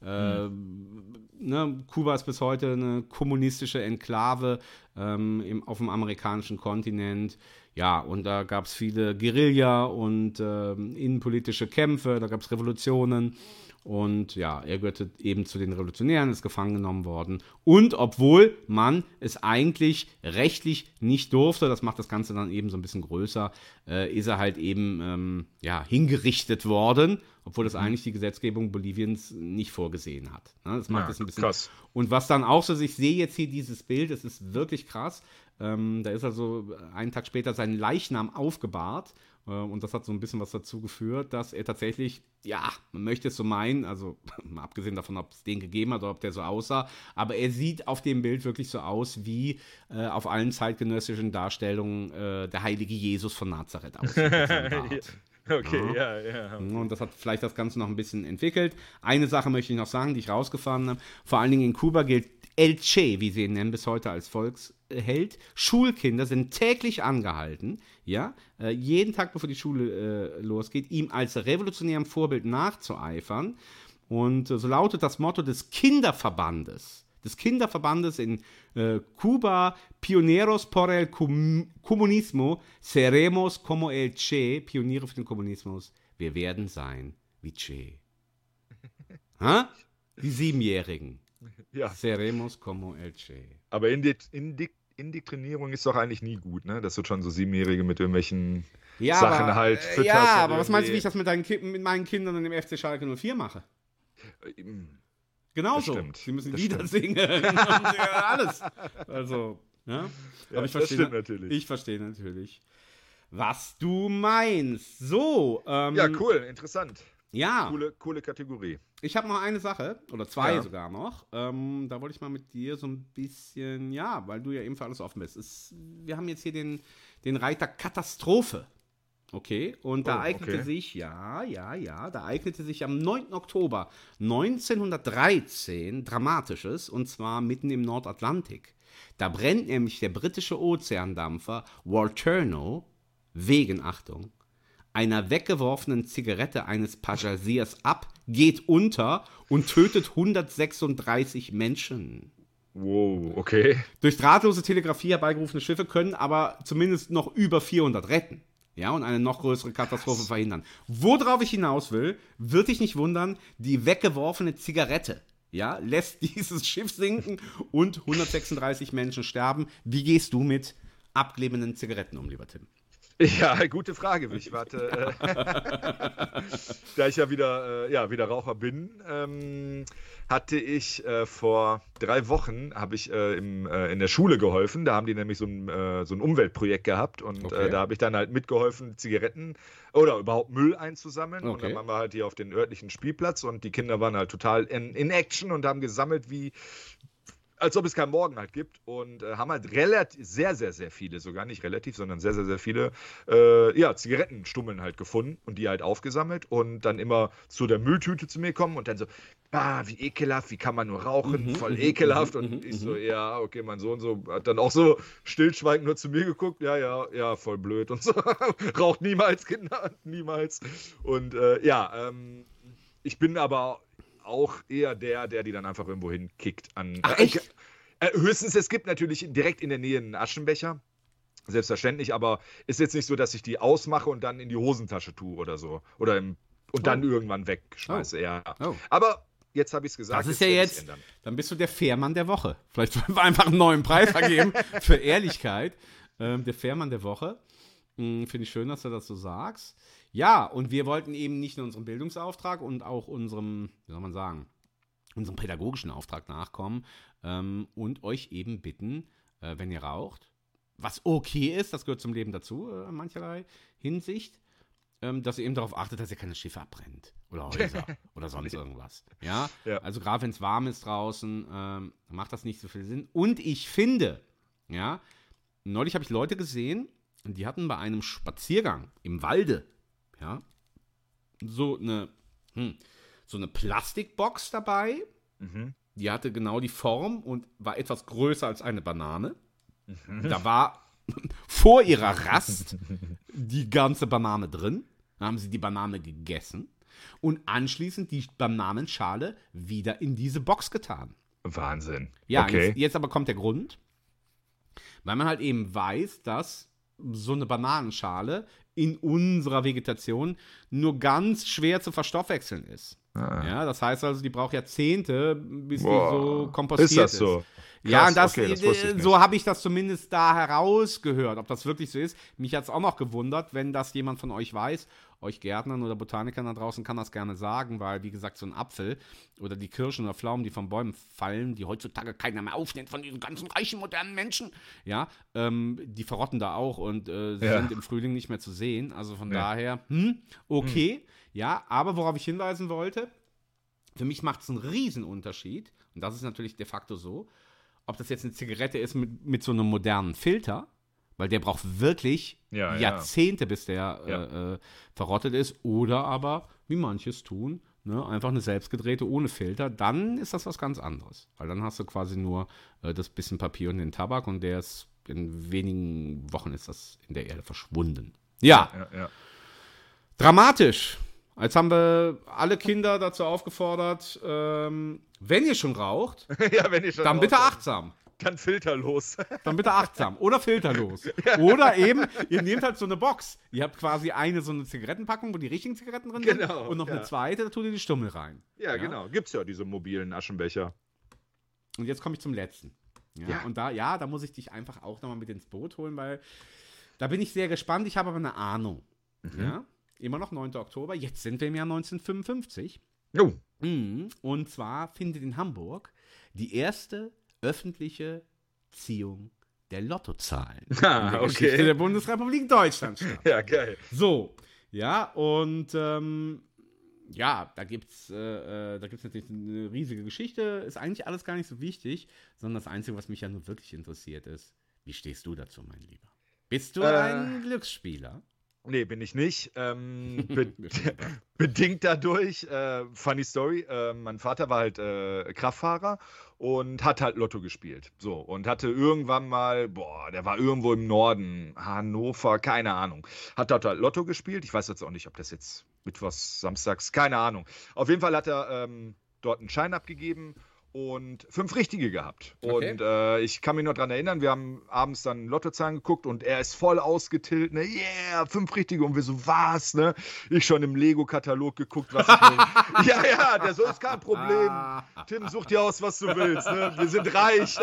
Kuba ist bis heute eine kommunistische Enklave auf dem amerikanischen Kontinent. Ja, und da gab es viele Guerilla- und innenpolitische Kämpfe, da gab es Revolutionen. Und ja, er gehörte eben zu den Revolutionären, ist gefangen genommen worden. Und obwohl man es eigentlich rechtlich nicht durfte, das macht das Ganze dann eben so ein bisschen größer, ist er halt eben hingerichtet worden, obwohl das eigentlich die Gesetzgebung Boliviens nicht vorgesehen hat. Ne, das macht das ein bisschen krass. Und was dann auch so, ich sehe jetzt hier dieses Bild, es ist wirklich krass. Da ist also einen Tag später sein Leichnam aufgebahrt. Und das hat so ein bisschen was dazu geführt, dass er tatsächlich, man möchte es so meinen, also mal abgesehen davon, ob es den gegeben hat oder ob der so aussah, aber er sieht auf dem Bild wirklich so aus, wie auf allen zeitgenössischen Darstellungen der heilige Jesus von Nazareth aussieht. Okay, ja. Und das hat vielleicht das Ganze noch ein bisschen entwickelt. Eine Sache möchte ich noch sagen, die ich rausgefunden habe. Vor allen Dingen in Kuba gilt El Che, wie sie ihn nennen, bis heute als Volksheld. Schulkinder sind täglich angehalten, jeden Tag, bevor die Schule losgeht, ihm als revolutionärem Vorbild nachzueifern. Und so lautet das Motto des Kinderverbandes in Kuba: Pioneros por el Comunismo, seremos como el Che. Pioniere für den Kommunismus, wir werden sein wie Che. Die Siebenjährigen. Ja. Seremos como el Che. Aber Indoktrinierung ist doch eigentlich nie gut, ne? Dass du schon so Siebenjährige mit irgendwelchen Sachen halt fütterst. Ja, aber was meinst du, wie ich das mit meinen Kindern und dem FC Schalke 04 mache? Genauso. Sie müssen Lieder singen und alles. Also, ja. Aber ich verstehe natürlich, was du meinst. So. Ja, cool, interessant. Ja. Coole Kategorie. Ich habe noch eine Sache, oder zwei sogar noch. Da wollte ich mal mit dir so ein bisschen, weil du ja eben für alles offen bist. Wir haben jetzt hier den Reiter Katastrophe. Okay, und da eignete sich, da eignete sich am 9. Oktober 1913 Dramatisches, und zwar mitten im Nordatlantik. Da brennt nämlich der britische Ozeandampfer Waterno wegen, Achtung, einer weggeworfenen Zigarette eines Passagiers ab, geht unter und tötet 136 Menschen. Wow, okay. Durch drahtlose Telegrafie herbeigerufene Schiffe können aber zumindest noch über 400 retten. Ja, und eine noch größere Katastrophe verhindern. Worauf ich hinaus will, wird dich nicht wundern, die weggeworfene Zigarette, ja, lässt dieses Schiff sinken und 136 Menschen sterben. Wie gehst du mit abklebenden Zigaretten um, lieber Tim? Ja, gute Frage. Ich warte, da ich ja wieder Raucher bin, hatte ich vor 3 Wochen in der Schule geholfen. Da haben die nämlich so ein Umweltprojekt gehabt und da habe ich dann halt mitgeholfen, Zigaretten oder überhaupt Müll einzusammeln. Und dann waren wir halt hier auf den örtlichen Spielplatz und die Kinder waren halt total in Action und haben gesammelt als ob es keinen Morgen halt gibt und haben halt sehr, sehr, sehr viele, sogar nicht relativ, sondern sehr, sehr, sehr viele Zigarettenstummeln halt gefunden und die halt aufgesammelt und dann immer zu der Mülltüte zu mir kommen und dann so, wie ekelhaft, wie kann man nur rauchen, voll ekelhaft und ich so, ja, okay, mein Sohn so hat dann auch so stillschweigend nur zu mir geguckt, ja, voll blöd und so, raucht niemals, Kinder, niemals und ich bin aber auch eher der die dann einfach irgendwo hinkickt. Ach, echt? Höchstens, es gibt natürlich direkt in der Nähe einen Aschenbecher. Selbstverständlich, aber ist jetzt nicht so, dass ich die ausmache und dann in die Hosentasche tue oder so. Und dann irgendwann wegschmeiße. Ja. Aber jetzt habe ich es gesagt. Das ist ja jetzt, dann bist du der Fährmann der Woche. Vielleicht sollen wir einfach einen neuen Preis vergeben für Ehrlichkeit. Der Fährmann der Woche. Finde ich schön, dass du das so sagst. Ja, und wir wollten eben nicht nur unserem Bildungsauftrag und auch unserem pädagogischen Auftrag nachkommen und euch eben bitten, wenn ihr raucht, was okay ist, das gehört zum Leben dazu, in mancherlei Hinsicht, dass ihr eben darauf achtet, dass ihr keine Schiffe abbrennt oder Häuser oder sonst irgendwas. Ja? Also gerade wenn es warm ist draußen, macht das nicht so viel Sinn. Und ich finde, ja, neulich habe ich Leute gesehen, und die hatten bei einem Spaziergang im Walde, ja, so eine Plastikbox dabei. Die hatte genau die Form und war etwas größer als eine Banane. Da war vor ihrer Rast die ganze Banane drin. Dann haben sie die Banane gegessen und anschließend die Bananenschale wieder in diese Box getan. Wahnsinn. Ja, okay. Jetzt aber kommt der Grund, weil man halt eben weiß, dass so eine Bananenschale in unserer Vegetation nur ganz schwer zu verstoffwechseln ist. Ja, das heißt also, die braucht Jahrzehnte, bis die so kompostiert ist. Ist das so? Krass, Ja, und das wusste ich nicht. So habe ich das zumindest da herausgehört. Ob das wirklich so ist, mich hat es auch noch gewundert, wenn das jemand von euch weiß, euch Gärtnern oder Botanikern da draußen kann das gerne sagen, weil, wie gesagt, so ein Apfel oder die Kirschen oder Pflaumen, die von Bäumen fallen, die heutzutage keiner mehr aufnimmt von diesen ganzen reichen, modernen Menschen, ja, die verrotten da auch und sind im Frühling nicht mehr zu sehen. Also von daher, okay, ja, aber worauf ich hinweisen wollte, für mich macht es einen Riesenunterschied, und das ist natürlich de facto so, ob das jetzt eine Zigarette ist mit so einem modernen Filter, weil der braucht wirklich Jahrzehnte, bis der verrottet ist, oder aber, wie manches tun, ne, einfach eine selbstgedrehte ohne Filter, dann ist das was ganz anderes. Weil dann hast du quasi nur das bisschen Papier und den Tabak und der ist in wenigen Wochen ist das in der Erde verschwunden. Ja. Dramatisch. Jetzt haben wir alle Kinder dazu aufgefordert, wenn ihr schon raucht, dann bitte achtsam. Dann filterlos. Dann bitte achtsam oder filterlos. Oder eben, ihr nehmt halt so eine Box. Ihr habt quasi so eine Zigarettenpackung, wo die richtigen Zigaretten drin sind und noch eine zweite, da tut ihr die Stummel rein. Ja, genau. Gibt's ja diese mobilen Aschenbecher. Und jetzt komme ich zum letzten. Und da muss ich dich einfach auch nochmal mit ins Boot holen, weil da bin ich sehr gespannt. Ich habe aber eine Ahnung. Ja? Immer noch 9. Oktober. Jetzt sind wir im Jahr 1955. Und zwar findet in Hamburg die erste öffentliche Ziehung der Lottozahlen in der Geschichte der Bundesrepublik Deutschland statt. Ja, geil. So, ja, und da gibt's natürlich eine riesige Geschichte. Ist eigentlich alles gar nicht so wichtig, sondern das Einzige, was mich ja nur wirklich interessiert ist, wie stehst du dazu, mein Lieber? Bist du ein Glücksspieler? Nee, bin ich nicht. Bedingt dadurch, funny Story, mein Vater war halt Kraftfahrer und hat halt Lotto gespielt. So, und hatte irgendwann mal, der war irgendwo im Norden, Hannover, keine Ahnung. Hat dort halt Lotto gespielt. Ich weiß jetzt auch nicht, ob das jetzt mittwochs, samstags, keine Ahnung. Auf jeden Fall hat er dort einen Schein abgegeben und 5 Richtige gehabt. Okay. Und ich kann mich noch daran erinnern, wir haben abends dann Lottozahlen geguckt und er ist voll ausgetillt, ne? Yeah, 5 Richtige. Und wir so, was, ne? Ich schon im Lego-Katalog geguckt, was ich will. Ja, der so, ist kein Problem. Tim, such dir aus, was du willst, ne? Wir sind reich.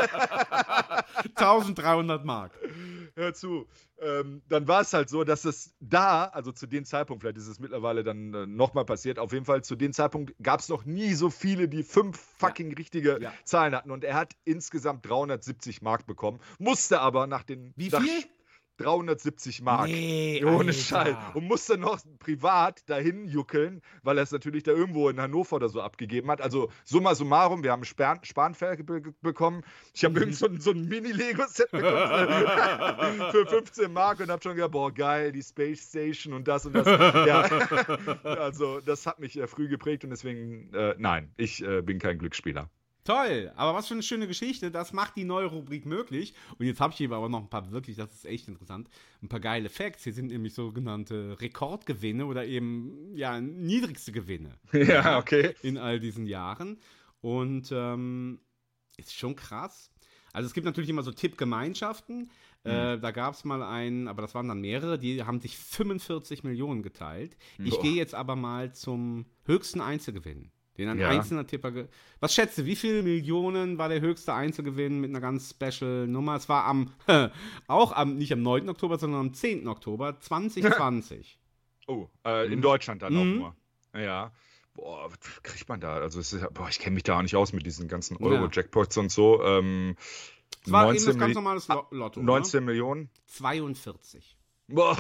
1300 Mark. Hör zu. Dann war es halt so, dass es da, also zu dem Zeitpunkt, vielleicht ist es mittlerweile dann nochmal passiert, auf jeden Fall zu dem Zeitpunkt gab es noch nie so viele, die 5 fucking richtige Zahlen hatten. Und er hat insgesamt 370 Mark bekommen, musste aber nach den... Wie viel? 370 Mark. Nee, ohne Scheiß. Und musste noch privat dahin juckeln, weil er es natürlich da irgendwo in Hannover oder so abgegeben hat. Also summa summarum, wir haben Spanferkel bekommen. Ich habe irgend so ein Mini-Lego-Set bekommen für 15 Mark und habe schon gedacht, boah, geil, die Space Station und das und das. Ja. Also das hat mich früh geprägt und deswegen, nein, ich bin kein Glücksspieler. Toll, aber was für eine schöne Geschichte, das macht die neue Rubrik möglich. Und jetzt habe ich hier aber noch ein paar, wirklich, das ist echt interessant, ein paar geile Facts. Hier sind nämlich sogenannte Rekordgewinne oder eben, ja, niedrigste Gewinne. Ja, okay. In all diesen Jahren. Und ist schon krass. Also es gibt natürlich immer so Tippgemeinschaften. Da gab es mal einen, aber das waren dann mehrere, die haben sich 45 Millionen geteilt. Ich gehe jetzt aber mal zum höchsten Einzelgewinn. Den ein einzelner Tipper. Was schätzt du, wie viele Millionen war der höchste Einzelgewinn mit einer ganz special Nummer? Es war nicht am 9. Oktober, sondern am 10. Oktober 2020. Oh, in Deutschland dann auch nur. Ja. Boah, was kriegt man da? Also ich kenne mich da auch nicht aus mit diesen ganzen Euro-Jackpots und so. Es war eben das ganz normales Lotto. 19 Millionen? 42. Boah.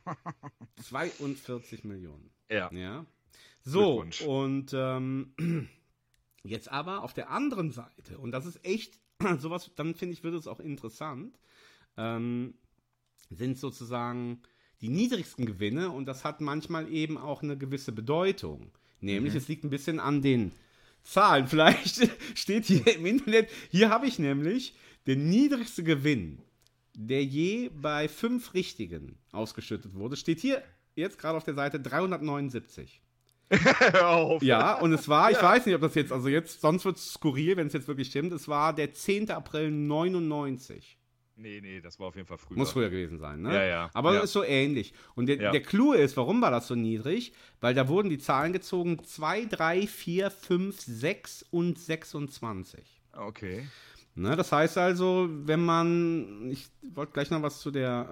42 Millionen. Ja. So, und jetzt aber auf der anderen Seite, und das ist echt sowas, dann finde ich, wird es auch interessant, sind sozusagen die niedrigsten Gewinne und das hat manchmal eben auch eine gewisse Bedeutung. Nämlich, es liegt ein bisschen an den Zahlen. Vielleicht steht hier im Internet, hier habe ich nämlich den niedrigste Gewinn, der je bei 5 Richtigen ausgeschüttet wurde, steht hier jetzt gerade auf der Seite 379. Ja, und es war, ich weiß nicht, ob das jetzt, sonst wird es skurril, wenn es jetzt wirklich stimmt, es war der 10. April 99. Nee, das war auf jeden Fall früher. Muss früher gewesen sein, ne? Ja. Aber ist so ähnlich. Und der Clou ist, warum war das so niedrig? Weil da wurden die Zahlen gezogen 2, 3, 4, 5, 6 und 26. Okay. Ne, das heißt also, wenn man, ich wollte gleich noch was zu der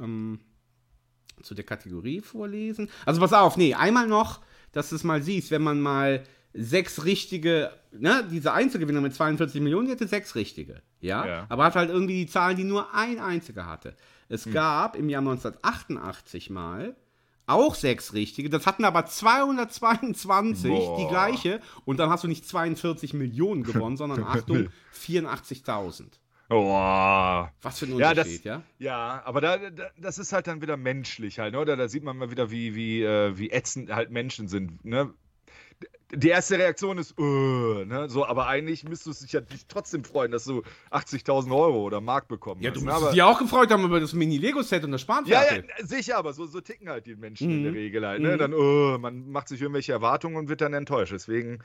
Kategorie vorlesen. Also pass auf, einmal noch, dass du es mal siehst, wenn man mal 6 richtige, ne, diese Einzelgewinner mit 42 Millionen, die hatte 6 richtige, ja, aber hat halt irgendwie die Zahlen, die nur ein einziger hatte. Es gab im Jahr 1988 mal auch 6 richtige, das hatten aber 222, die gleiche, und dann hast du nicht 42 Millionen gewonnen, sondern, Achtung, 84.000. Oh. Was für ein Unterschied, ja? Ja, aber das ist halt dann wieder menschlich halt, oder? Da sieht man mal wieder, wie ätzend halt Menschen sind, ne? Die erste Reaktion ist, ne? So, aber eigentlich müsstest du dich ja trotzdem freuen, dass du 80.000 Euro oder Mark bekommen hast. Ja, du musst dich auch gefreut haben über das Mini-Lego-Set und das Spanferkel. Ja, sicher, aber so ticken halt die Menschen in der Regel halt, ne? Dann, man macht sich irgendwelche Erwartungen und wird dann enttäuscht. Deswegen,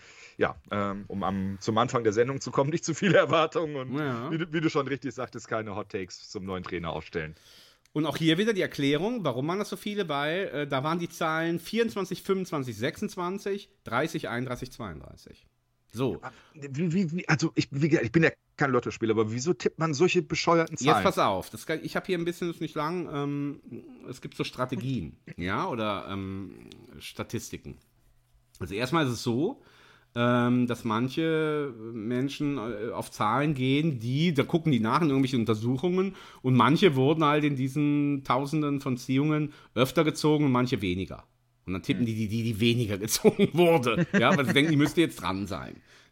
zum Anfang der Sendung zu kommen, nicht zu viele Erwartungen und wie du schon richtig sagtest, keine Hot Takes zum neuen Trainer aufstellen. Und auch hier wieder die Erklärung, warum waren das so viele, weil da waren die Zahlen 24, 25, 26, 30, 31, 32. So. Ich bin ja kein Lottospieler, aber wieso tippt man solche bescheuerten Zahlen? Jetzt pass auf, ich habe hier ein bisschen, das ist nicht lang, es gibt so Strategien, oder Statistiken. Also erstmal ist es so, dass manche Menschen auf Zahlen gehen, da gucken die nach in irgendwelchen Untersuchungen und manche wurden halt in diesen Tausenden von Ziehungen öfter gezogen und manche weniger. Und dann tippen die weniger gezogen wurde. Ja, weil sie denken, die müsste jetzt dran sein.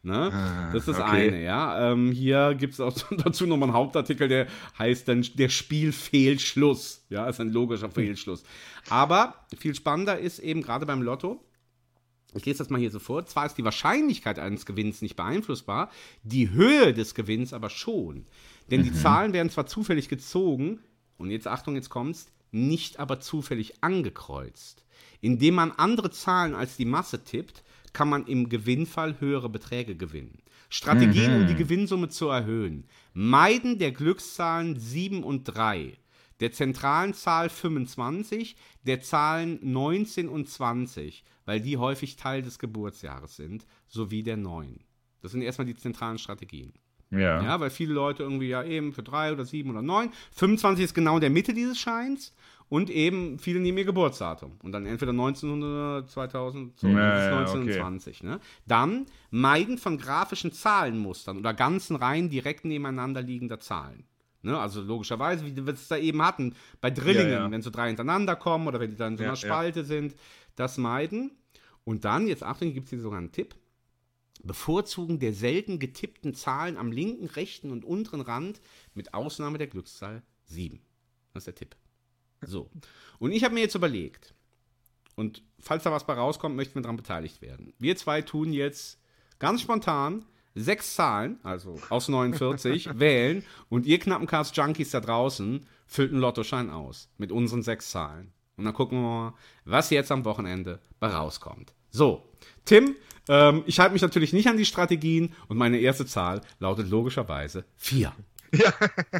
Ne? Das ist das eine, ja. Hier gibt es auch dazu nochmal einen Hauptartikel, der heißt dann der Spielfehlschluss. Ja, ist ein logischer Fehlschluss. Aber viel spannender ist eben gerade beim Lotto, ich lese das mal hier so vor, zwar ist die Wahrscheinlichkeit eines Gewinns nicht beeinflussbar, die Höhe des Gewinns aber schon. Denn die Zahlen werden zwar zufällig gezogen, und jetzt Achtung, jetzt kommt's, nicht aber zufällig angekreuzt. Indem man andere Zahlen als die Masse tippt, kann man im Gewinnfall höhere Beträge gewinnen. Strategien, um die Gewinnsumme zu erhöhen. Meiden der Glückszahlen 7 und 3, der zentralen Zahl 25, der Zahlen 19 und 20, weil die häufig Teil des Geburtsjahres sind, sowie der 9. Das sind erstmal die zentralen Strategien. Ja, weil viele Leute irgendwie ja eben für 3 oder 7 oder 9. 25 ist genau in der Mitte dieses Scheins. Und eben viele nehmen ihr Geburtsdatum. Und dann entweder 1900, 2000, so, das ist 1920. Okay. Ne? Dann meiden von grafischen Zahlenmustern oder ganzen Reihen direkt nebeneinander liegender Zahlen. Ne? Also logischerweise, wie wir es da eben hatten, bei Drillingen, wenn so 3 hintereinander kommen oder wenn die dann in so einer Spalte sind, das meiden. Und dann, jetzt Achtung, gibt es hier sogar einen Tipp, bevorzugen der selten getippten Zahlen am linken, rechten und unteren Rand mit Ausnahme der Glückszahl 7. Das ist der Tipp. So, und ich habe mir jetzt überlegt, und falls da was bei rauskommt, möchten wir daran beteiligt werden. Wir zwei tun jetzt ganz spontan 6 Zahlen, also aus 49, wählen, und ihr Knappencast-Junkies da draußen füllt einen Lottoschein aus mit unseren 6 Zahlen. Und dann gucken wir mal, was jetzt am Wochenende bei rauskommt. So, Tim, ich halte mich natürlich nicht an die Strategien und meine erste Zahl lautet logischerweise 4. Ja,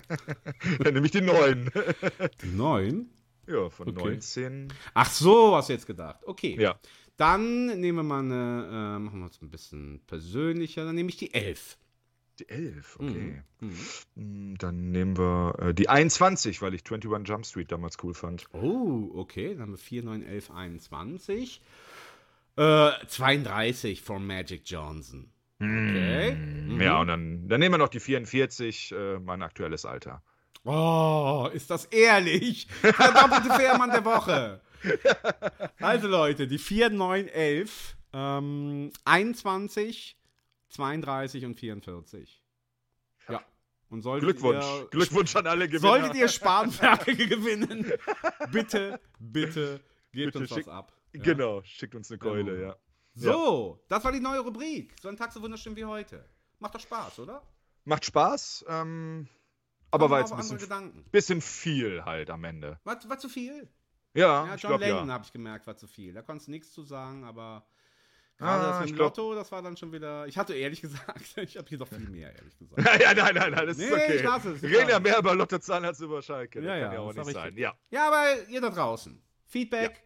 dann nehme ich die 9. Die 9? Ja, von 19. Ach so, hast du jetzt gedacht. Okay. Ja. Dann nehmen wir mal eine, machen wir es ein bisschen persönlicher, dann nehme ich die 11. Die 11, okay. Dann nehmen wir die 21, weil ich 21 Jump Street damals cool fand. Oh, okay, dann haben wir 4, 9, 11, 21. 32 von Magic Johnson. Okay. Ja, und dann nehmen wir noch die 44, mein aktuelles Alter. Oh, ist das ehrlich? Der doppelte Fährmann der Woche. Also Leute, die 4, 9, 11, 21, 32 und 44. Ja. Und Glückwunsch an alle Gewinner. Solltet ihr Spanferkel gewinnen, bitte gebt uns was ab. Ja. Genau, schickt uns eine Keule, ja. So, das war die neue Rubrik. So ein Tag so wunderschön wie heute. Macht doch Spaß, oder? Macht Spaß, aber war jetzt ein bisschen viel halt am Ende. War zu viel? Ja, John Lennon habe ich gemerkt, war zu viel. Da konntest du nichts zu sagen, aber gerade das mit dem Lotto, das war dann schon wieder... Ich hatte ehrlich gesagt, ich habe hier doch viel mehr, ehrlich gesagt. Nein, das ist okay. Ich hasse es. Wir reden ja mehr über Lottozahlen als über Schalke. Das kann ja auch nicht sein. Ja, aber ihr da draußen. Feedback,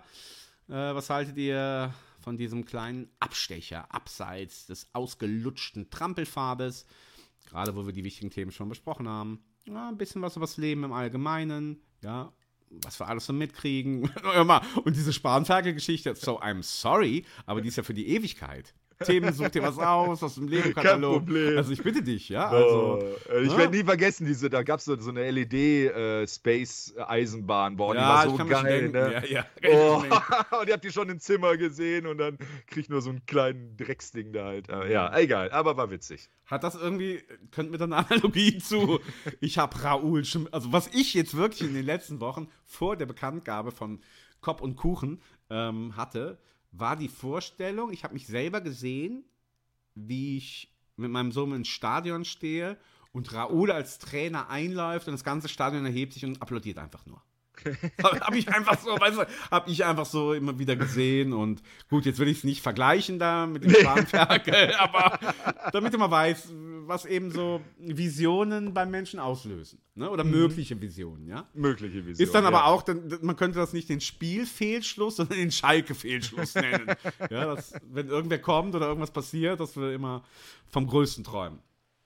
was haltet ihr von diesem kleinen Abstecher abseits des ausgelutschten Trampelpfades? Gerade wo wir die wichtigen Themen schon besprochen haben. Ja, ein bisschen was über das Leben im Allgemeinen. Ja, was wir alles so mitkriegen. Und diese Spanferkel-Geschichte, so I'm sorry, aber die ist ja für die Ewigkeit. Themen, such dir was aus dem Leben-Katalog. Kein Problem. Also ich bitte dich, ja. Also, ich werde nie vergessen, da gab es so eine LED-Space-Eisenbahn. Boah, die war so geil, ne? Ja. Und ihr habt die schon im Zimmer gesehen und dann krieg ich nur so einen kleinen Drecksding da halt. Ja, egal, aber war witzig. Hat das irgendwie, könnten wir da eine Analogie zu, ich habe Raoul schon, also was ich jetzt wirklich in den letzten Wochen vor der Bekanntgabe von Kopf und Kuchen hatte, war die Vorstellung, ich habe mich selber gesehen, wie ich mit meinem Sohn ins Stadion stehe und Raoul als Trainer einläuft und das ganze Stadion erhebt sich und applaudiert einfach nur. Habe ich einfach so immer wieder gesehen und gut, jetzt will ich es nicht vergleichen da mit dem Spanferkel, aber damit du mal weißt, was eben so Visionen beim Menschen auslösen, ne? Oder mögliche Visionen, ja? Mögliche Visionen. Ist dann aber auch, man könnte das nicht den Spielfehlschluss, sondern den Schalke-Fehlschluss nennen. Ja, wenn irgendwer kommt oder irgendwas passiert, dass wir immer vom Größten träumen.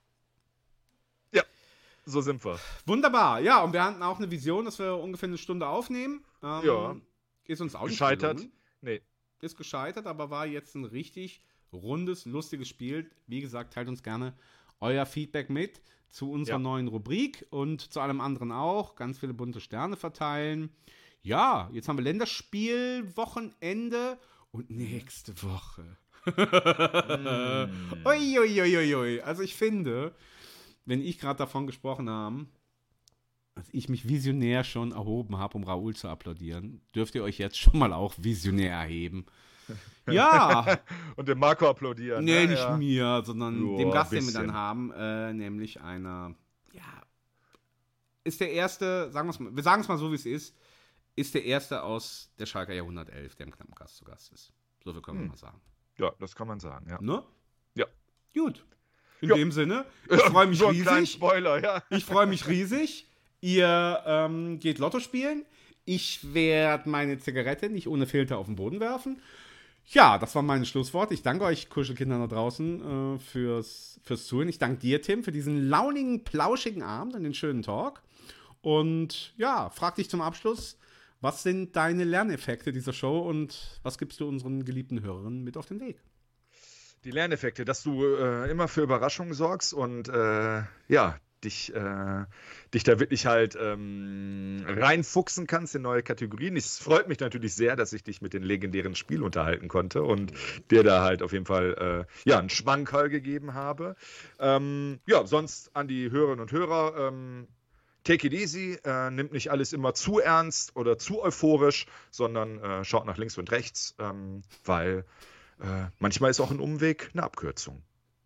So sind wir. Wunderbar. Ja, und wir hatten auch eine Vision, dass wir ungefähr eine Stunde aufnehmen. Ist uns auch nicht gescheitert. gelungen. Nee. Ist gescheitert, aber war jetzt ein richtig rundes, lustiges Spiel. Wie gesagt, teilt uns gerne euer Feedback mit zu unserer neuen Rubrik und zu allem anderen auch. Ganz viele bunte Sterne verteilen. Ja, jetzt haben wir Länderspielwochenende und nächste Woche Uiuiuiui. Also ich finde, wenn ich gerade davon gesprochen habe, dass ich mich visionär schon erhoben habe, um Raoul zu applaudieren, dürft ihr euch jetzt schon mal auch visionär erheben. Ja. Und dem Marco applaudieren. Nee, nicht mir, sondern dem Gast, den wir dann haben, nämlich einer, ist der erste, wir sagen es mal so, wie es ist der erste aus der Schalker Jahrhundert 11, der im Knappencast zu Gast ist. So viel können wir mal sagen. Ja, das kann man sagen, ja. Ne? Ja. Gut. In dem Sinne, ich freue mich riesig. Kleinen Spoiler, ja. Ich freue mich riesig. Ihr geht Lotto spielen. Ich werde meine Zigarette nicht ohne Filter auf den Boden werfen. Ja, das war mein Schlusswort. Ich danke euch, Kuschelkinder da draußen, fürs Zuhören. Ich danke dir, Tim, für diesen launigen, plauschigen Abend und den schönen Talk. Und ja, frag dich zum Abschluss, was sind deine Lerneffekte dieser Show und was gibst du unseren geliebten Hörerinnen mit auf den Weg? Die Lerneffekte, dass du immer für Überraschungen sorgst und dich da wirklich halt reinfuchsen kannst in neue Kategorien. Es freut mich natürlich sehr, dass ich dich mit den legendären Spielen unterhalten konnte und dir da halt auf jeden Fall einen Schmankerl gegeben habe. Sonst an die Hörerinnen und Hörer, take it easy, nimmt nicht alles immer zu ernst oder zu euphorisch, sondern schaut nach links und rechts, weil manchmal ist auch ein Umweg eine Abkürzung.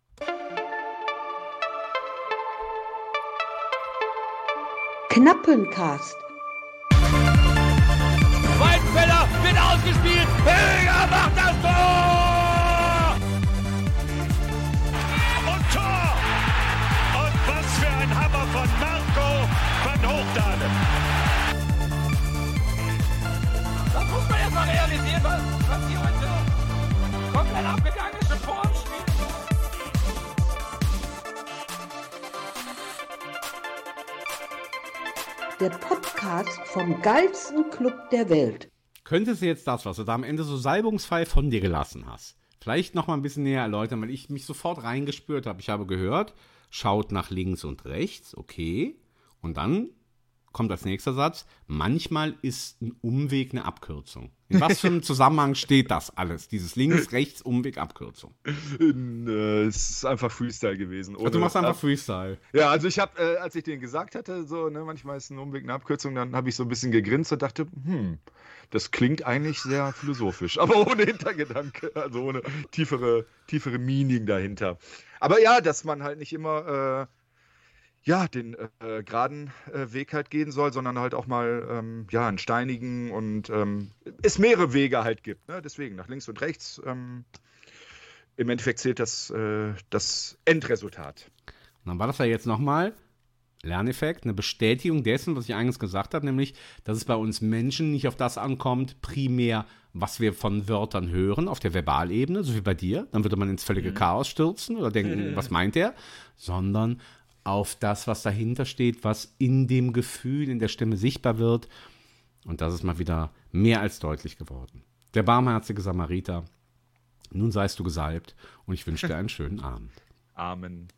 Knappencast. Weidenfeller wird ausgespielt. Höger macht das Tor! Und Tor! Und was für ein Hammer von Marco van Hoogdalen. Das muss man erst mal realisieren, was hier heute komplett abgegangen ist vor dem Spiel. Der Podcast vom geilsten Club der Welt. Könntest du jetzt das, was du da am Ende so salbungsfrei von dir gelassen hast, vielleicht noch mal ein bisschen näher erläutern, weil ich mich sofort reingespürt habe. Ich habe gehört, schaut nach links und rechts, okay. Und dann kommt als nächster Satz, manchmal ist ein Umweg eine Abkürzung. In was für einem Zusammenhang steht das alles? Dieses links, rechts, Umweg, Abkürzung. Es ist einfach Freestyle gewesen. Also du machst einfach Freestyle. Ja, also ich habe, als ich den gesagt hatte, so, ne, manchmal ist ein Umweg eine Abkürzung, dann habe ich so ein bisschen gegrinst und dachte, das klingt eigentlich sehr philosophisch, aber ohne Hintergedanke, also ohne tiefere Meaning dahinter. Aber ja, dass man halt nicht immer den geraden Weg halt gehen soll, sondern halt auch mal einen steinigen und es mehrere Wege halt gibt. Ne? Deswegen nach links und rechts. Im Endeffekt zählt das Endresultat. Und dann war das ja jetzt nochmal Lerneffekt, eine Bestätigung dessen, was ich eingangs gesagt habe, nämlich, dass es bei uns Menschen nicht auf das ankommt, primär, was wir von Wörtern hören, auf der Verbalebene, so wie bei dir. Dann würde man ins völlige Chaos stürzen oder denken, was meint er? Sondern auf das, was dahinter steht, was in dem Gefühl, in der Stimme sichtbar wird. Und das ist mal wieder mehr als deutlich geworden. Der barmherzige Samariter, nun seist du gesalbt und ich wünsche dir einen schönen Abend. Amen.